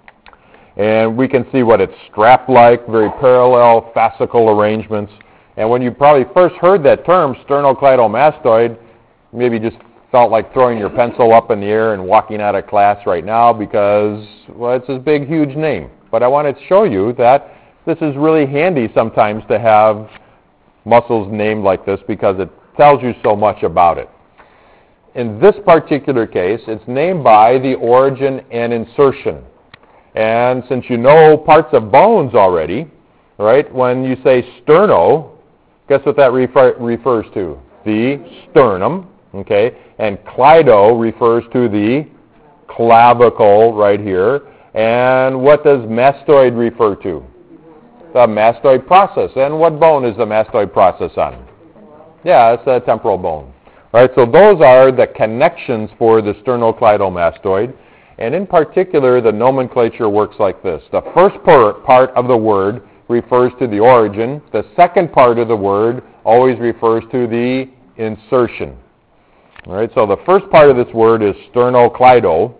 And we can see what it's strap-like, very parallel fascicle arrangements. And when you probably first heard that term, sternocleidomastoid, maybe just felt like throwing your pencil up in the air and walking out of class right now because, well, it's a big, huge name. But I wanted to show you that this is really handy sometimes to have muscles named like this because it tells you so much about it. In this particular case, it's named by the origin and insertion. And since you know parts of bones already, right, when you say sterno, guess what that refers to? The sternum. Okay, and cleido refers to the clavicle right here. And what does mastoid refer to? The mastoid process. And what bone is the mastoid process on? Yeah, it's a temporal bone. All right, so those are the connections for the sternocleidomastoid. And in particular, the nomenclature works like this. The first part of the word refers to the origin. The second part of the word always refers to the insertion. All right, so the first part of this word is sternocleido.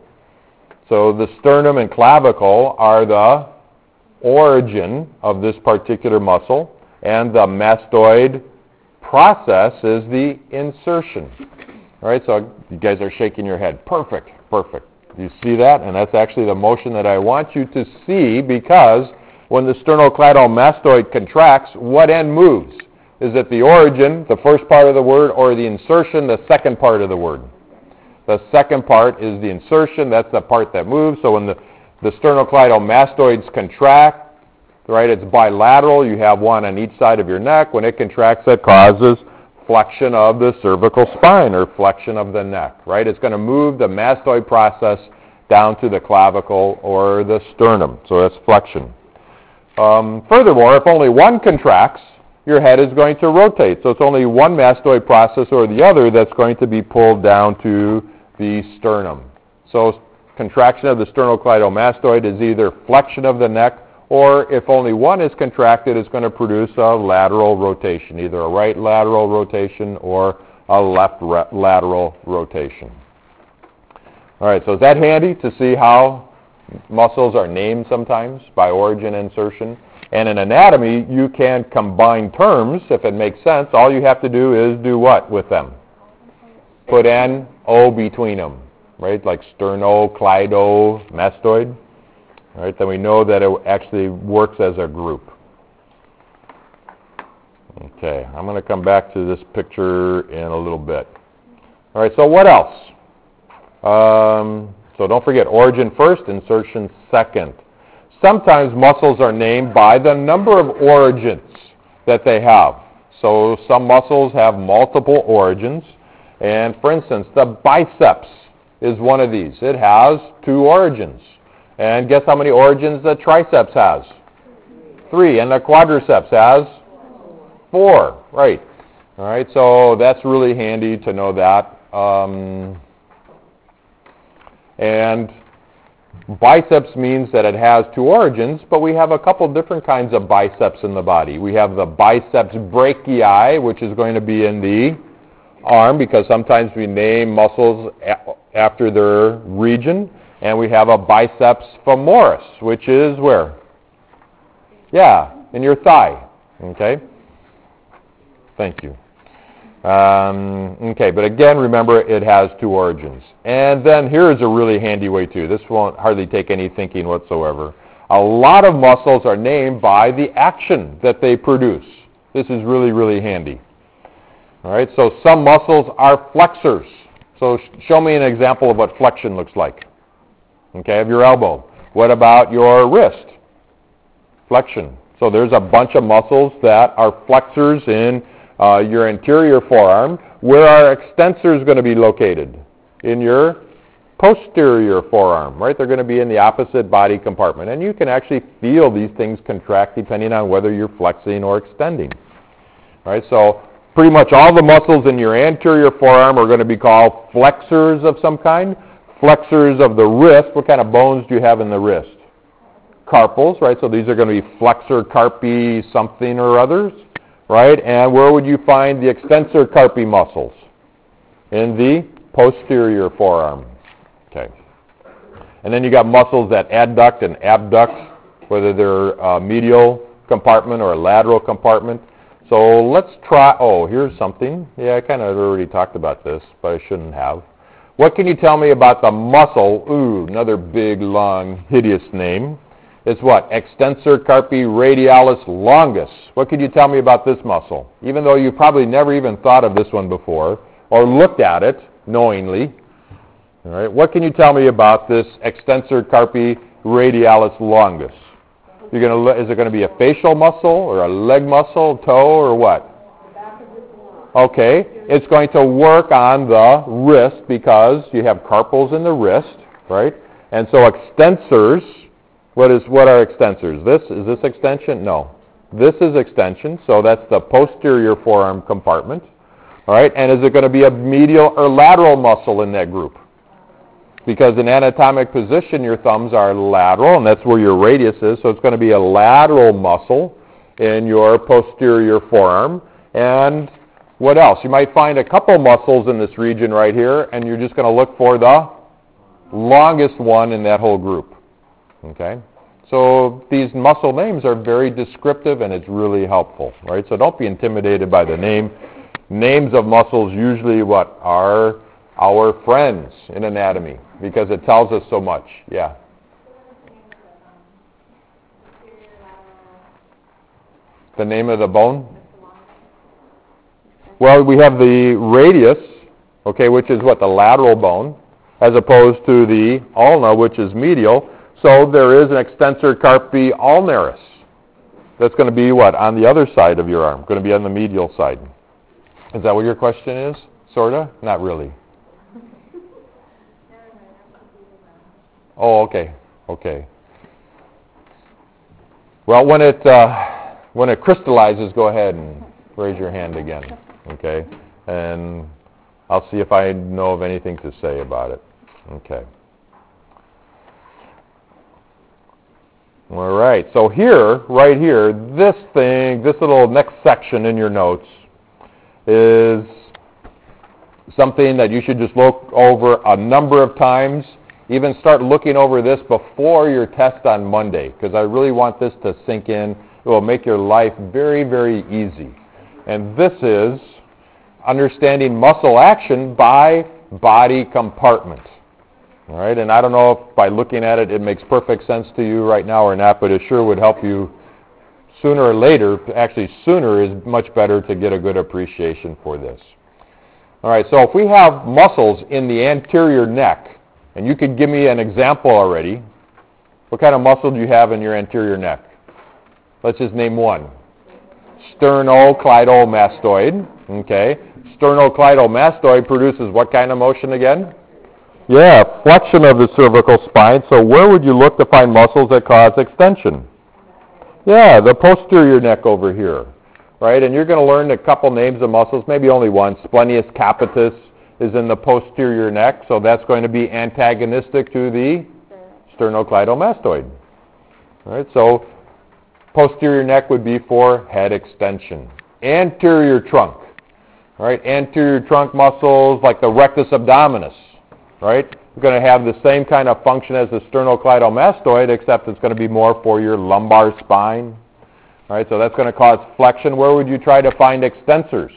So the sternum and clavicle are the origin of this particular muscle, and the mastoid process is the insertion. All right, so you guys are shaking your head. Perfect, perfect. You see that? And that's actually the motion that I want you to see, because when the sternocleidomastoid contracts, what end moves? Is it the origin, the first part of the word, or the insertion, the second part of the word? The second part is the insertion. That's the part that moves. So when the sternocleidomastoids contract, right, it's bilateral. You have one on each side of your neck. When it contracts, it causes flexion of the cervical spine, or flexion of the neck, right? It's going to move the mastoid process down to the clavicle or the sternum. So that's flexion. Furthermore, if only one contracts, your head is going to rotate. So it's only one mastoid process or the other that's going to be pulled down to the sternum. So contraction of the sternocleidomastoid is either flexion of the neck, or if only one is contracted, it's going to produce a lateral rotation, either a right lateral rotation or a left lateral rotation. All right, so is that handy to see how muscles are named sometimes by origin and insertion? And in anatomy, you can combine terms if it makes sense. All you have to do is do what with them? Put an O between them, right? Like sternocleidomastoid. All right, then we know that it actually works as a group. Okay, I'm going to come back to this picture in a little bit. All right, so what else? So don't forget, origin first, insertion second. Sometimes muscles are named by the number of origins that they have. So some muscles have multiple origins. And for instance, the biceps is one of these. It has 2 origins. And guess how many origins the triceps has? 3. And the quadriceps has 4. Right. All right, so that's really handy to know that. And biceps means that it has 2 origins, but we have a couple different kinds of biceps in the body. We have the biceps brachii, which is going to be in the arm, because sometimes we name muscles after their region. And we have a biceps femoris, which is where? Yeah, in your thigh. Okay? Thank you. Okay, but again, remember, it has 2 origins. And then here is a really handy way too. This won't hardly take any thinking whatsoever. A lot of muscles are named by the action that they produce. This is really, really handy. All right, so some muscles are flexors. So show me an example of what flexion looks like. Okay, of your elbow. What about your wrist? Flexion. So there's a bunch of muscles that are flexors in your anterior forearm. Where are extensors going to be located? In your posterior forearm, right? They're going to be in the opposite body compartment. And you can actually feel these things contract depending on whether you're flexing or extending. All right, so pretty much all the muscles in your anterior forearm are going to be called flexors of some kind. Flexors of the wrist. What kind of bones do you have in the wrist? Carpals, right? So these are going to be flexor carpi something or others, right? And where would you find the extensor carpi muscles? In the posterior forearm. Okay. And then you got muscles that adduct and abduct, whether they're medial compartment or a lateral compartment. So let's try, here's something. Yeah, I kind of already talked about this, but I shouldn't have. What can you tell me about the muscle? Ooh, another big, long, hideous name. It's what? Extensor carpi radialis longus. What can you tell me about this muscle? Even though you probably never even thought of this one before or looked at it knowingly. All right. What can you tell me about this extensor carpi radialis longus? Is it going to be a facial muscle or a leg muscle, toe, or what? Okay, it's going to work on the wrist because you have carpals in the wrist, right? And so extensors, what are extensors? Is this extension? No. This is extension, so that's the posterior forearm compartment. All right, and is it going to be a medial or lateral muscle in that group? Because in anatomic position, your thumbs are lateral, and that's where your radius is, so it's going to be a lateral muscle in your posterior forearm. And what else? You might find a couple muscles in this region right here, and you're just going to look for the longest one in that whole group. Okay? So these muscle names are very descriptive, and it's really helpful, right? So don't be intimidated by the name. Names of muscles usually are our friends in anatomy because it tells us so much. Yeah. The name of the bone? Well, we have the radius, okay, which is the lateral bone, as opposed to the ulna, which is medial. So there is an extensor carpi ulnaris. That's going to be on the other side of your arm, going to be on the medial side. Is that what your question is? Sorta? Not really. Oh, okay. Okay. Well, when it crystallizes, go ahead and raise your hand again. Okay? And I'll see if I know of anything to say about it. Okay. All right. So right here, this little next section in your notes is something that you should just look over a number of times. Even start looking over this before your test on Monday, because I really want this to sink in. It will make your life very, very easy. And this is understanding muscle action by body compartment. All right, and I don't know if by looking at it, it makes perfect sense to you right now or not, but it sure would help you sooner or later. Actually, sooner is much better to get a good appreciation for this. All right, so if we have muscles in the anterior neck, and you could give me an example already, what kind of muscle do you have in your anterior neck? Let's just name one. Sternocleidomastoid. Okay, sternocleidomastoid produces what kind of motion again? Yeah, flexion of the cervical spine. So where would you look to find muscles that cause extension? Yeah, the posterior neck over here, right? And you're going to learn a couple names of muscles, maybe only one. Splenius capitis is in the posterior neck, so that's going to be antagonistic to the sternocleidomastoid. All right, so posterior neck would be for head extension. Anterior trunk, right? Anterior trunk muscles like the rectus abdominis, right? You're going to have the same kind of function as the sternocleidomastoid, except it's going to be more for your lumbar spine. All right, so that's going to cause flexion. Where would you try to find extensors?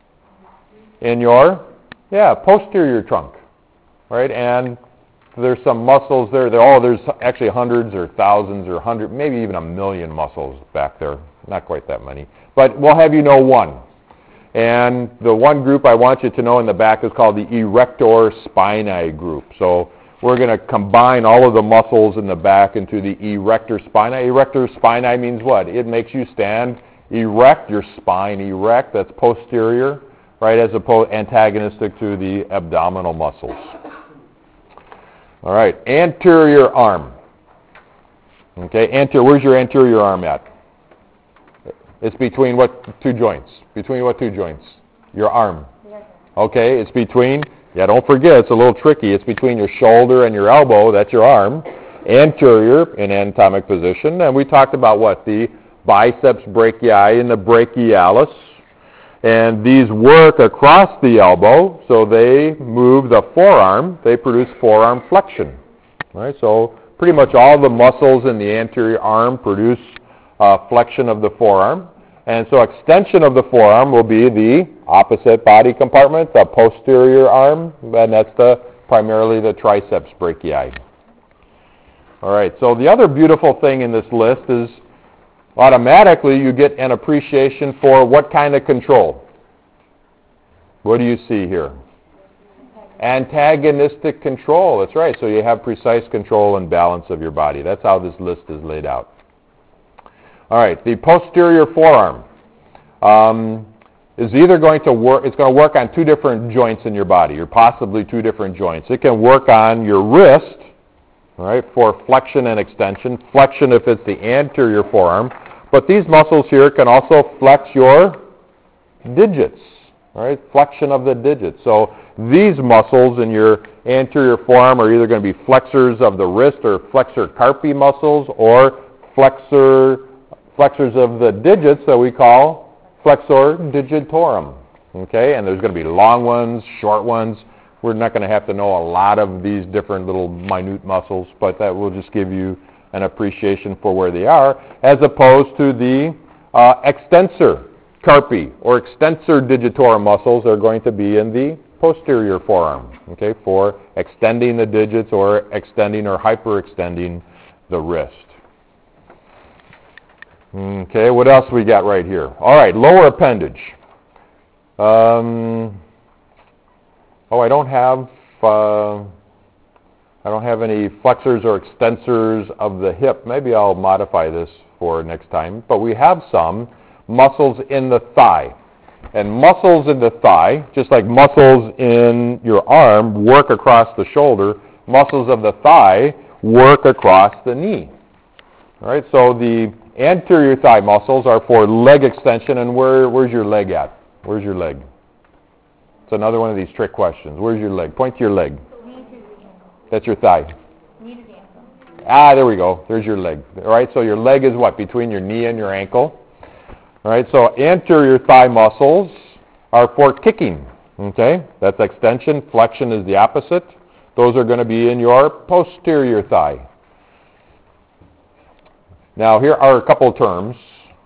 In your, posterior trunk, right? And there's some muscles there. There's actually hundreds or thousands or maybe even 1 million muscles back there. Not quite that many. But we'll have you know one. And the one group I want you to know in the back is called the erector spinae group. So we're going to combine all of the muscles in the back into the erector spinae. Erector spinae means what? It makes you stand erect, your spine erect. That's posterior, right, as opposed antagonistic to the abdominal muscles. All right, anterior arm. Okay, where's your anterior arm at? It's between what two joints? Between what two joints? Your arm. Okay, it's between, don't forget, it's a little tricky. It's between your shoulder and your elbow. That's your arm. Anterior in anatomic position. And we talked about what? The biceps brachii and the brachialis. And these work across the elbow, so they move the forearm. They produce forearm flexion. All right, so pretty much all the muscles in the anterior arm produce flexion of the forearm. And so extension of the forearm will be the opposite body compartment, the posterior arm, and that's primarily the triceps brachii. All right, so the other beautiful thing in this list is automatically you get an appreciation for what kind of control. What do you see here? Antagonistic control, that's right. So you have precise control and balance of your body. That's how this list is laid out. All right, the posterior forearm is either going to work, it's going to work on two different joints in your body, or possibly two different joints. It can work on your wrist, all right, for flexion and extension. Flexion if it's the anterior forearm. But these muscles here can also flex your digits, all right, flexion of the digits. So these muscles in your anterior forearm are either going to be flexors of the wrist or flexor carpi muscles, or flexors of the digits that we call flexor digitorum. Okay, and there's going to be long ones, short ones. We're not going to have to know a lot of these different little minute muscles, but that will just give you an appreciation for where they are, as opposed to the extensor carpi or extensor digitorum muscles are going to be in the posterior forearm, okay, for extending the digits or extending or hyperextending the wrist. Okay, what else we got right here? All right, lower appendage. I don't have any flexors or extensors of the hip. Maybe I'll modify this for next time. But we have some muscles in the thigh. And muscles in the thigh, just like muscles in your arm work across the shoulder, muscles of the thigh work across the knee. All right, so the anterior thigh muscles are for leg extension. And where's your leg at? Where's your leg? It's another one of these trick questions. Where's your leg? Point to your leg. Knee to the ankle. That's your thigh. Knee to the ankle. Ah, there we go. There's your leg. All right, so your leg is what? Between your knee and your ankle. All right, so anterior thigh muscles are for kicking. Okay, that's extension. Flexion is the opposite. Those are going to be in your posterior thigh. Now, here are a couple of terms.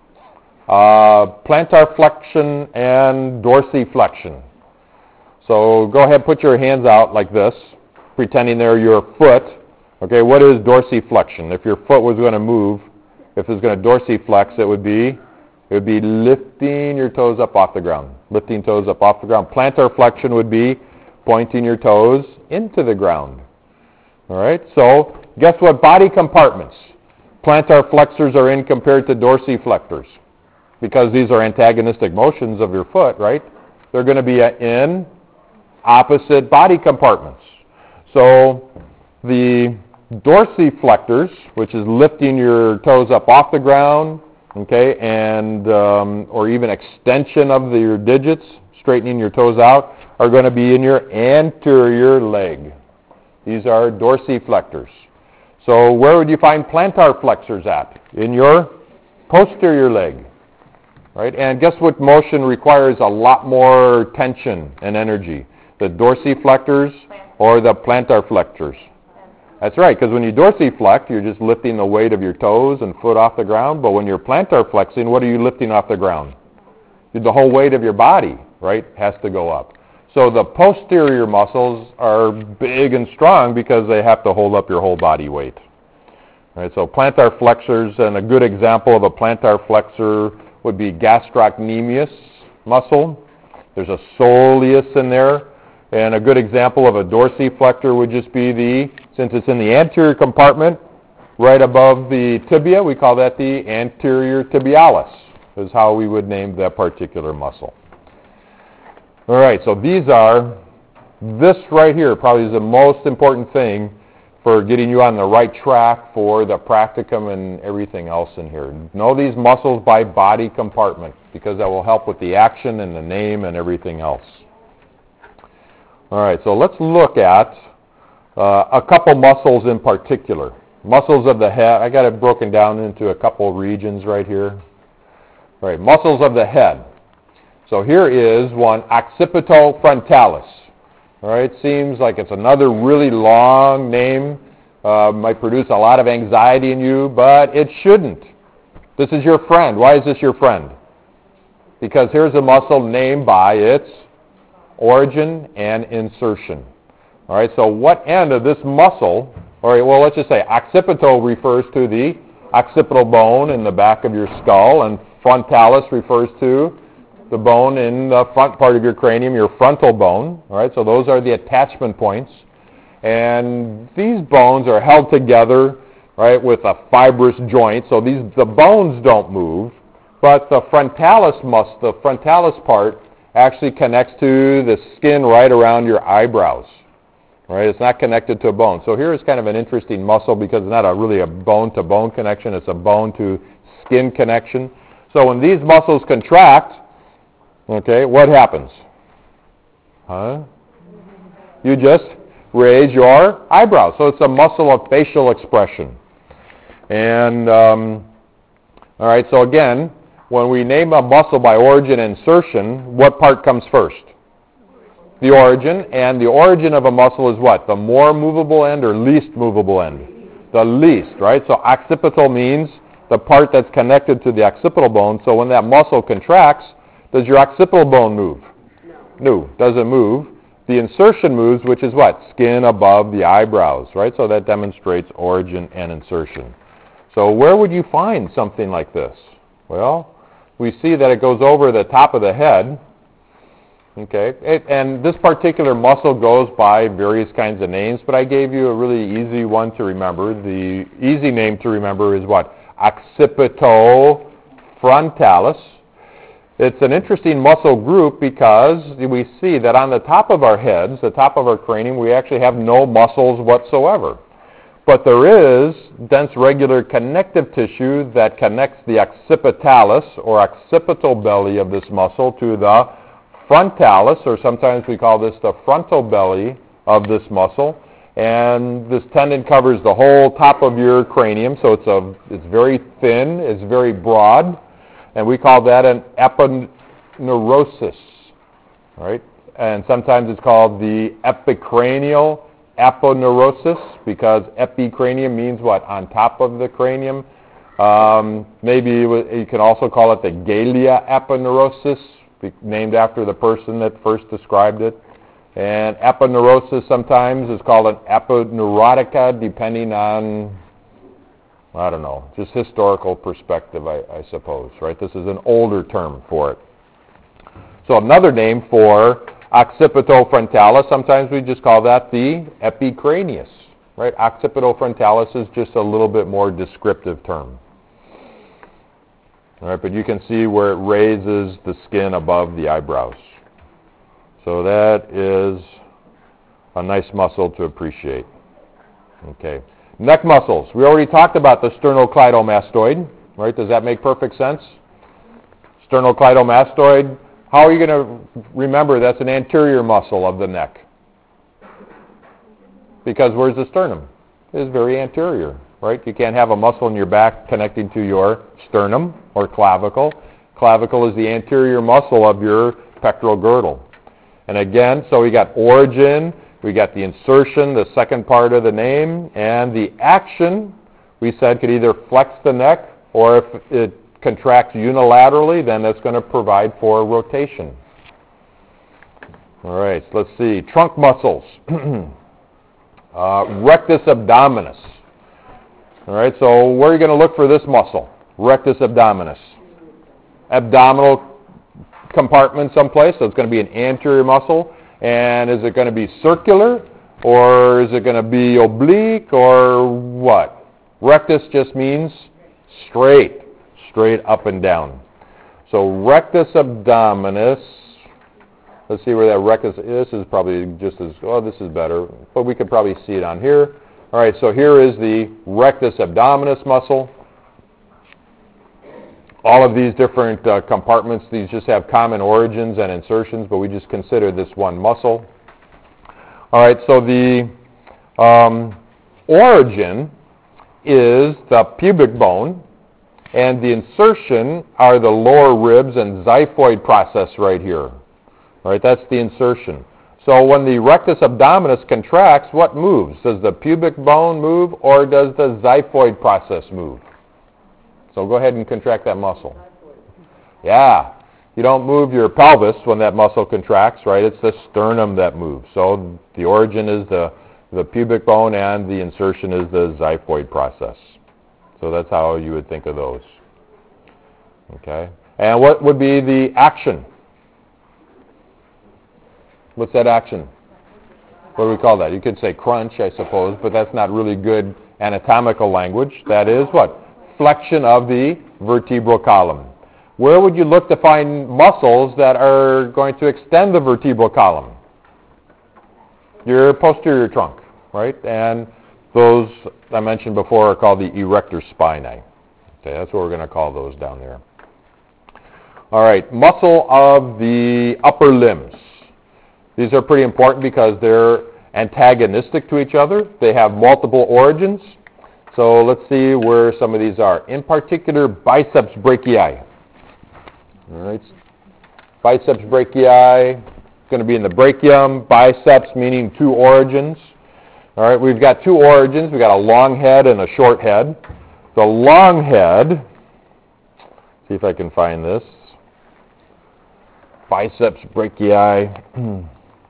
Plantar flexion and dorsiflexion. So go ahead, put your hands out like this, pretending they're your foot. Okay, what is dorsiflexion? If your foot was going to move, if it's going to dorsiflex, it would be lifting your toes up off the ground. Lifting toes up off the ground. Plantar flexion would be pointing your toes into the ground. All right, so guess what body compartments plantar flexors are in compared to dorsiflectors? Because these are antagonistic motions of your foot, right? They're going to be in opposite body compartments. So the dorsiflectors, which is lifting your toes up off the ground, okay, and or even extension of your digits, straightening your toes out, are going to be in your anterior leg. These are dorsiflectors. So where would you find plantar flexors at? In your posterior leg. Right? And guess what motion requires a lot more tension and energy? The dorsiflectors or the plantar flexors? That's right, because when you dorsiflect, you're just lifting the weight of your toes and foot off the ground. But when you're plantar flexing, what are you lifting off the ground? The whole weight of your body, right, has to go up. So the posterior muscles are big and strong because they have to hold up your whole body weight. All right, so plantar flexors, and a good example of a plantar flexor would be gastrocnemius muscle. There's a soleus in there. And a good example of a dorsiflector would just be since it's in the anterior compartment, right above the tibia, we call that the anterior tibialis, is how we would name that particular muscle. All right, so this right here probably is the most important thing for getting you on the right track for the practicum and everything else in here. Know these muscles by body compartment because that will help with the action and the name and everything else. All right, so let's look at a couple muscles in particular. Muscles of the head. I got it broken down into a couple regions right here. All right, muscles of the head. So here is one, occipito frontalis. All right, seems like it's another really long name. Might produce a lot of anxiety in you, but it shouldn't. This is your friend. Why is this your friend? Because here's a muscle named by its origin and insertion. All right, so what end of this muscle, all right, well, let's just say occipito refers to the occipital bone in the back of your skull, and frontalis refers to the bone in the front part of your cranium, your frontal bone. All right, so those are the attachment points. And these bones are held together, right, with a fibrous joint. So the bones don't move, but the frontalis part actually connects to the skin right around your eyebrows. right? It's not connected to a bone. So here is kind of an interesting muscle because it's not really a bone-to-bone connection. It's a bone-to-skin connection. So when these muscles contract, okay, what happens? You just raise your eyebrows. So it's a muscle of facial expression. And, all right, so again, when we name a muscle by origin and insertion, what part comes first? The origin. And the origin of a muscle is what? The more movable end or least movable end? The least, right? So occipital means the part that's connected to the occipital bone. So when that muscle contracts, does your occipital bone move? No, doesn't move. The insertion moves, which is what? Skin above the eyebrows, right? So that demonstrates origin and insertion. So where would you find something like this? Well, we see that it goes over the top of the head, okay? And this particular muscle goes by various kinds of names, but I gave you a really easy one to remember. The easy name to remember is what? Occipitofrontalis. It's an interesting muscle group because we see that on the top of our heads, the top of our cranium, we actually have no muscles whatsoever. But there is dense regular connective tissue that connects the occipitalis or occipital belly of this muscle to the frontalis, or sometimes we call this the frontal belly of this muscle. And this tendon covers the whole top of your cranium, so it's very thin, it's very broad. And we call that an aponeurosis, right? And sometimes it's called the epicranial aponeurosis because epicranium means what? On top of the cranium. Maybe you can also call it the Galea aponeurosis, named after the person that first described it. And aponeurosis sometimes is called an aponeurotica, depending on, I don't know, just historical perspective, I suppose, right? This is an older term for it. So another name for occipitofrontalis, sometimes we just call that the epicranius, right? Occipitofrontalis is just a little bit more descriptive term. All right, but you can see where it raises the skin above the eyebrows. So that is a nice muscle to appreciate. Okay. Neck muscles. We already talked about the sternocleidomastoid, right? Does that make perfect sense? Sternocleidomastoid. How are you going to remember that's an anterior muscle of the neck? Because where's the sternum? It is very anterior, right? You can't have a muscle in your back connecting to your sternum or clavicle. Clavicle is the anterior muscle of your pectoral girdle. And again, so we got origin, we got the insertion, the second part of the name, and the action, we said, could either flex the neck, or if it contracts unilaterally, then that's going to provide for rotation. All right, so let's see. Trunk muscles. Rectus abdominis. All right, so where are you going to look for this muscle? Rectus abdominis. Abdominal compartment someplace, so it's going to be an anterior muscle. And is it going to be circular, or is it going to be oblique, or what? Rectus just means straight up and down. So rectus abdominis, let's see where that rectus is. This is probably just as, oh, this is better, but we could probably see it on here. All right, so here is the rectus abdominis muscle. All of these different compartments, these just have common origins and insertions, but we just consider this one muscle. All right, so the origin is the pubic bone, and the insertion are the lower ribs and xiphoid process right here. All right, that's the insertion. So when the rectus abdominis contracts, what moves? Does the pubic bone move, or does the xiphoid process move? So go ahead and contract that muscle. Yeah. You don't move your pelvis when that muscle contracts, right? It's the sternum that moves. So the origin is the pubic bone, and the insertion is the xiphoid process. So that's how you would think of those. Okay. And what would be the action? What's that action? What do we call that? You could say crunch, I suppose, but that's not really good anatomical language. That is what? Flexion of the vertebral column. Where would you look to find muscles that are going to extend the vertebral column? your posterior trunk, right? And those I mentioned before are called the erector spinae. Okay, that's what we're going to call those down there. All right, muscle of the upper limbs. These are pretty important because they're antagonistic to each other. They have multiple origins. So let's see where some of these are. In particular, biceps brachii. All right, biceps brachii, going to be in the brachium. Biceps meaning two origins. All right, we've got two origins. We've got a long head and a short head. The long head, see if I can find this. Biceps brachii.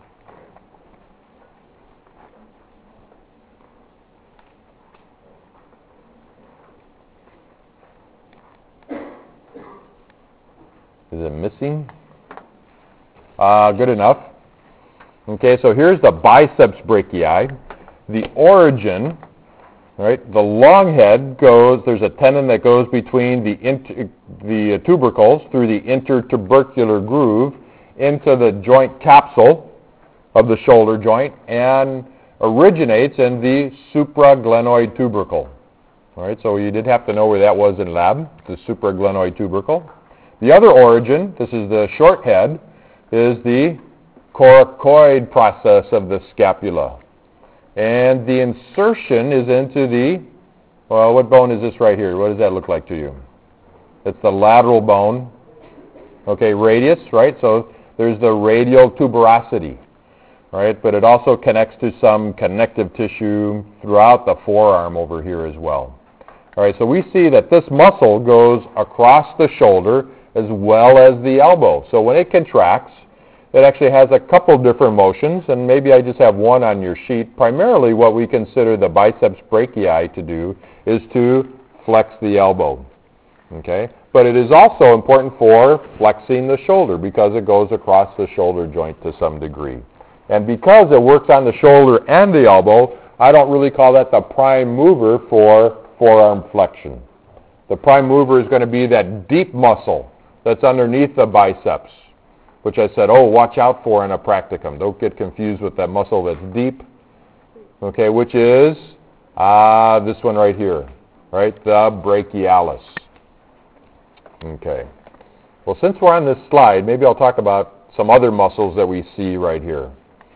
Is it missing? Good enough. Okay, so here's the biceps brachii. The origin, right? The long head goes, there's a tendon that goes between the tubercles through the intertubercular groove into the joint capsule of the shoulder joint and originates in the supraglenoid tubercle. All right, so you did have to know where that was in lab, the supraglenoid tubercle. The other origin, this is the short head, is the coracoid process of the scapula. And the insertion is into the, well, what bone is this right here? What does that look like to you? It's the lateral bone. Okay, radius, right? So there's the radial tuberosity, right? But it also connects to some connective tissue throughout the forearm over here as well. All right, so we see that this muscle goes across the shoulder as well as the elbow. So when it contracts, it actually has a couple different motions, and maybe I just have one on your sheet. Primarily what we consider the biceps brachii to do is to flex the elbow. Okay? But it is also important for flexing the shoulder because it goes across the shoulder joint to some degree. And because it works on the shoulder and the elbow, I don't really call that the prime mover for forearm flexion. The prime mover is going to be that deep muscle that's underneath the biceps, which I said, oh, watch out for in a practicum. Don't get confused with that muscle that's deep, okay, which is this one right here, right, the brachialis. Okay. Well, since we're on this slide, maybe I'll talk about some other muscles that we see right here.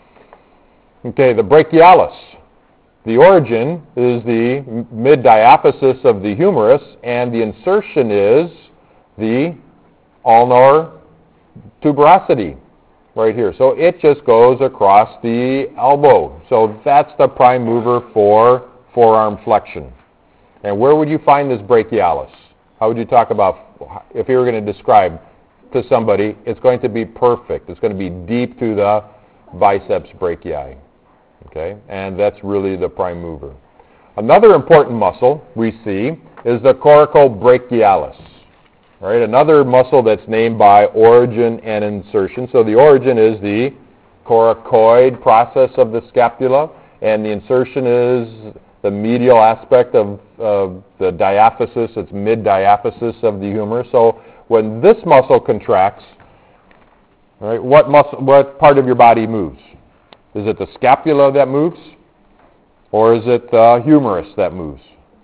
Okay, the brachialis. The origin is the mid-diaphysis of the humerus, and the insertion is the ulnar tuberosity right here. So it just goes across the elbow. So that's the prime mover for forearm flexion. And where would you find this brachialis? How would you talk about, if you were going to describe to somebody, it's going to be perfect. It's going to be deep to the biceps brachii. Okay? And that's really the prime mover. Another important muscle we see is the coracobrachialis. Right? Another muscle that's named by origin and insertion. So the origin is the coracoid process of the scapula, and the insertion is the medial aspect of the diaphysis. It's mid-diaphysis of the humerus. So when this muscle contracts, right, what part of your body moves? Is it the scapula that moves, or is it the humerus that moves?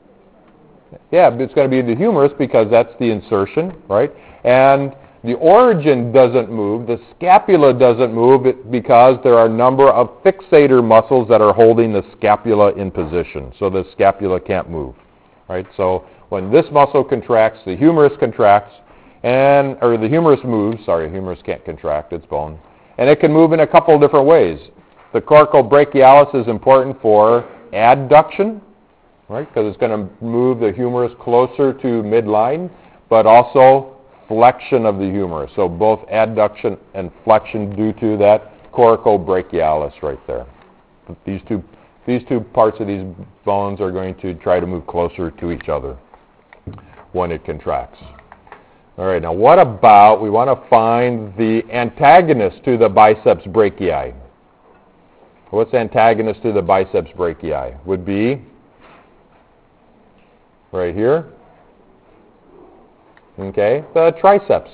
Yeah, it's going to be the humerus because that's the insertion, right? And the origin doesn't move. The scapula doesn't move because there are a number of fixator muscles that are holding the scapula in position. So the scapula can't move, right? So when this muscle contracts, the humerus contracts, or the humerus moves. Sorry, humerus can't contract. It's bone. And it can move in a couple of different ways. The coracobrachialis is important for adduction, right? Because it's going to move the humerus closer to midline, but also flexion of the humerus. So both adduction and flexion due to that coracobrachialis right there. These two parts of these bones are going to try to move closer to each other when it contracts. All right, now what about, we want to find the antagonist to the biceps brachii. What's antagonist to the biceps brachii? Would be right here. Okay, the triceps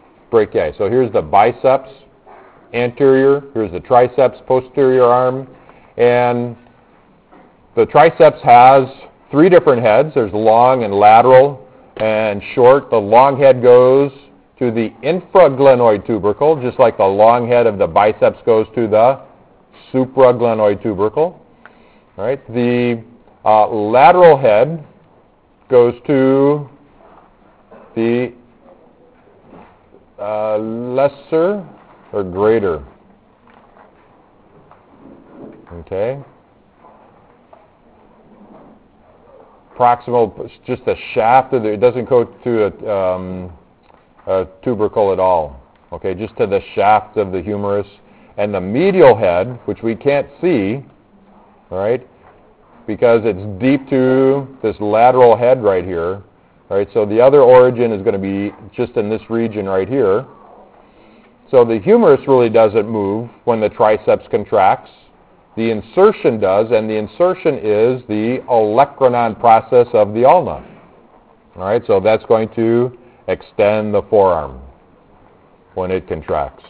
brachii. So here's the biceps anterior, here's the triceps posterior arm, And the triceps has 3 different heads. There's long and lateral and short. The long head goes to the infraglenoid tubercle, just like the long head of the biceps goes to the supraglenoid tubercle. All right. The lateral head goes to the lesser or greater. Okay. Proximal, just the shaft of it doesn't go to a tubercle at all. Okay, just to the shaft of the humerus. And the medial head, which we can't see, all right, because it's deep to this lateral head right here. All right, so the other origin is going to be just in this region right here. So the humerus really doesn't move when the triceps contracts. The insertion does, and the insertion is the olecranon process of the ulna. All right, so that's going to extend the forearm when it contracts.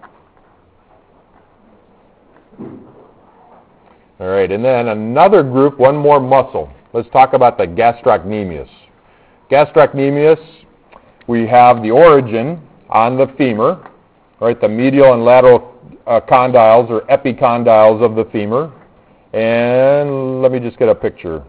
All right, and then another group, one more muscle. Let's talk about the gastrocnemius. Gastrocnemius, we have the origin on the femur, right, the medial and lateral condyles or epicondyles of the femur. And let me just get a picture.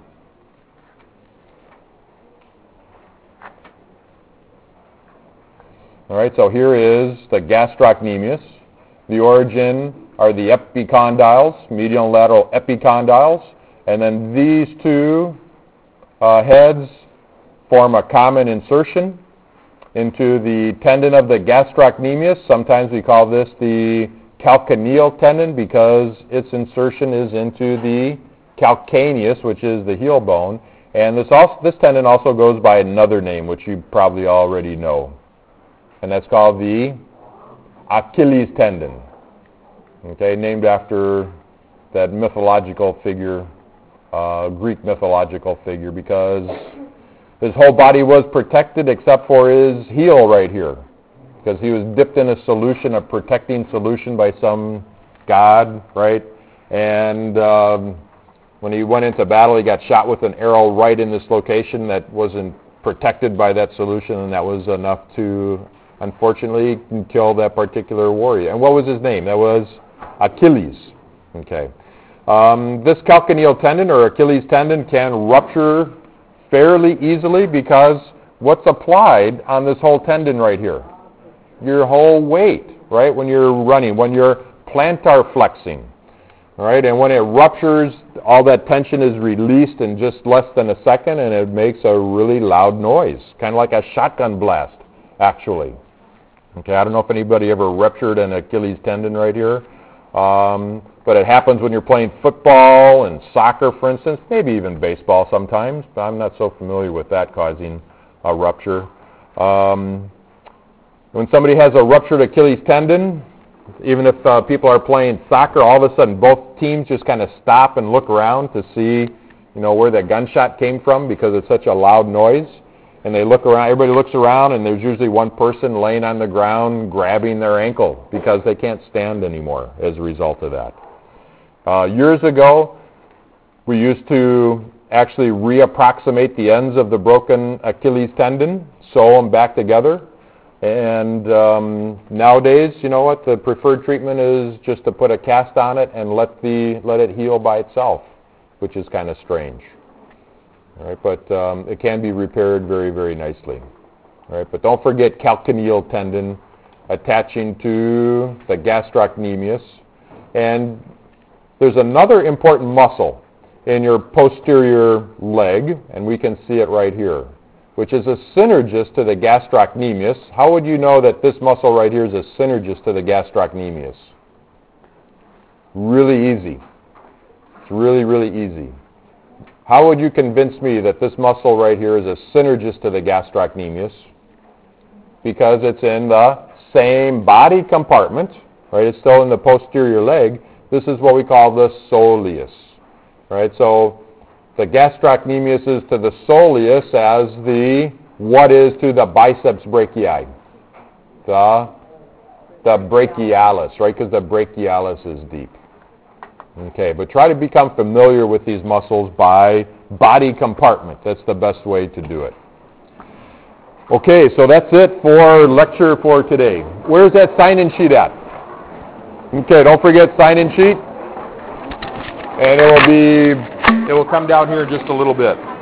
All right, so here is the gastrocnemius. The origin are the epicondyles, medial and lateral epicondyles. And then these 2 heads form a common insertion into the tendon of the gastrocnemius. Sometimes we call this the calcaneal tendon because its insertion is into the calcaneus, which is the heel bone. And this tendon also goes by another name, which you probably already know. And that's called the Achilles tendon. Okay, named after that mythological figure, Greek mythological figure, because his whole body was protected except for his heel right here, because he was dipped in a solution, a protecting solution by some god, right? And when he went into battle, he got shot with an arrow right in this location that wasn't protected by that solution, and that was enough to, unfortunately, kill that particular warrior. And what was his name? That was Achilles. Okay. This calcaneal tendon or Achilles tendon can rupture fairly easily because what's applied on this whole tendon right here? Your whole weight, right? When you're running, when you're plantar flexing, all right? And when it ruptures, all that tension is released in just less than a second, and it makes a really loud noise, kind of like a shotgun blast, actually. Okay, I don't know if anybody ever ruptured an Achilles tendon right here, but it happens when you're playing football and soccer, for instance, maybe even baseball sometimes, but I'm not so familiar with that causing a rupture. When somebody has a ruptured Achilles tendon, even if people are playing soccer, all of a sudden both teams just kind of stop and look around to see, where that gunshot came from because it's such a loud noise. And they look around, everybody looks around, and there's usually one person laying on the ground grabbing their ankle because they can't stand anymore as a result of that. Years ago, we used to actually reapproximate the ends of the broken Achilles tendon, sew them back together. And nowadays, you know what? The preferred treatment is just to put a cast on it and let it heal by itself, which is kind of strange. All right, but it can be repaired very, very nicely. All right, but don't forget calcaneal tendon attaching to the gastrocnemius. And there's another important muscle in your posterior leg, and we can see it right here, which is a synergist to the gastrocnemius. How would you know that this muscle right here is a synergist to the gastrocnemius? Really easy. It's really, really easy. How would you convince me that this muscle right here is a synergist to the gastrocnemius? Because it's in the same body compartment, right? It's still in the posterior leg. This is what we call the soleus, right? So the gastrocnemius is to the soleus as what is to the biceps brachii, the brachialis, right? Because the brachialis is deep. Okay, but try to become familiar with these muscles by body compartment. That's the best way to do it. Okay, so that's it for lecture for today. Where's that sign-in sheet at? Okay, don't forget sign-in sheet. And it will come down here in just a little bit.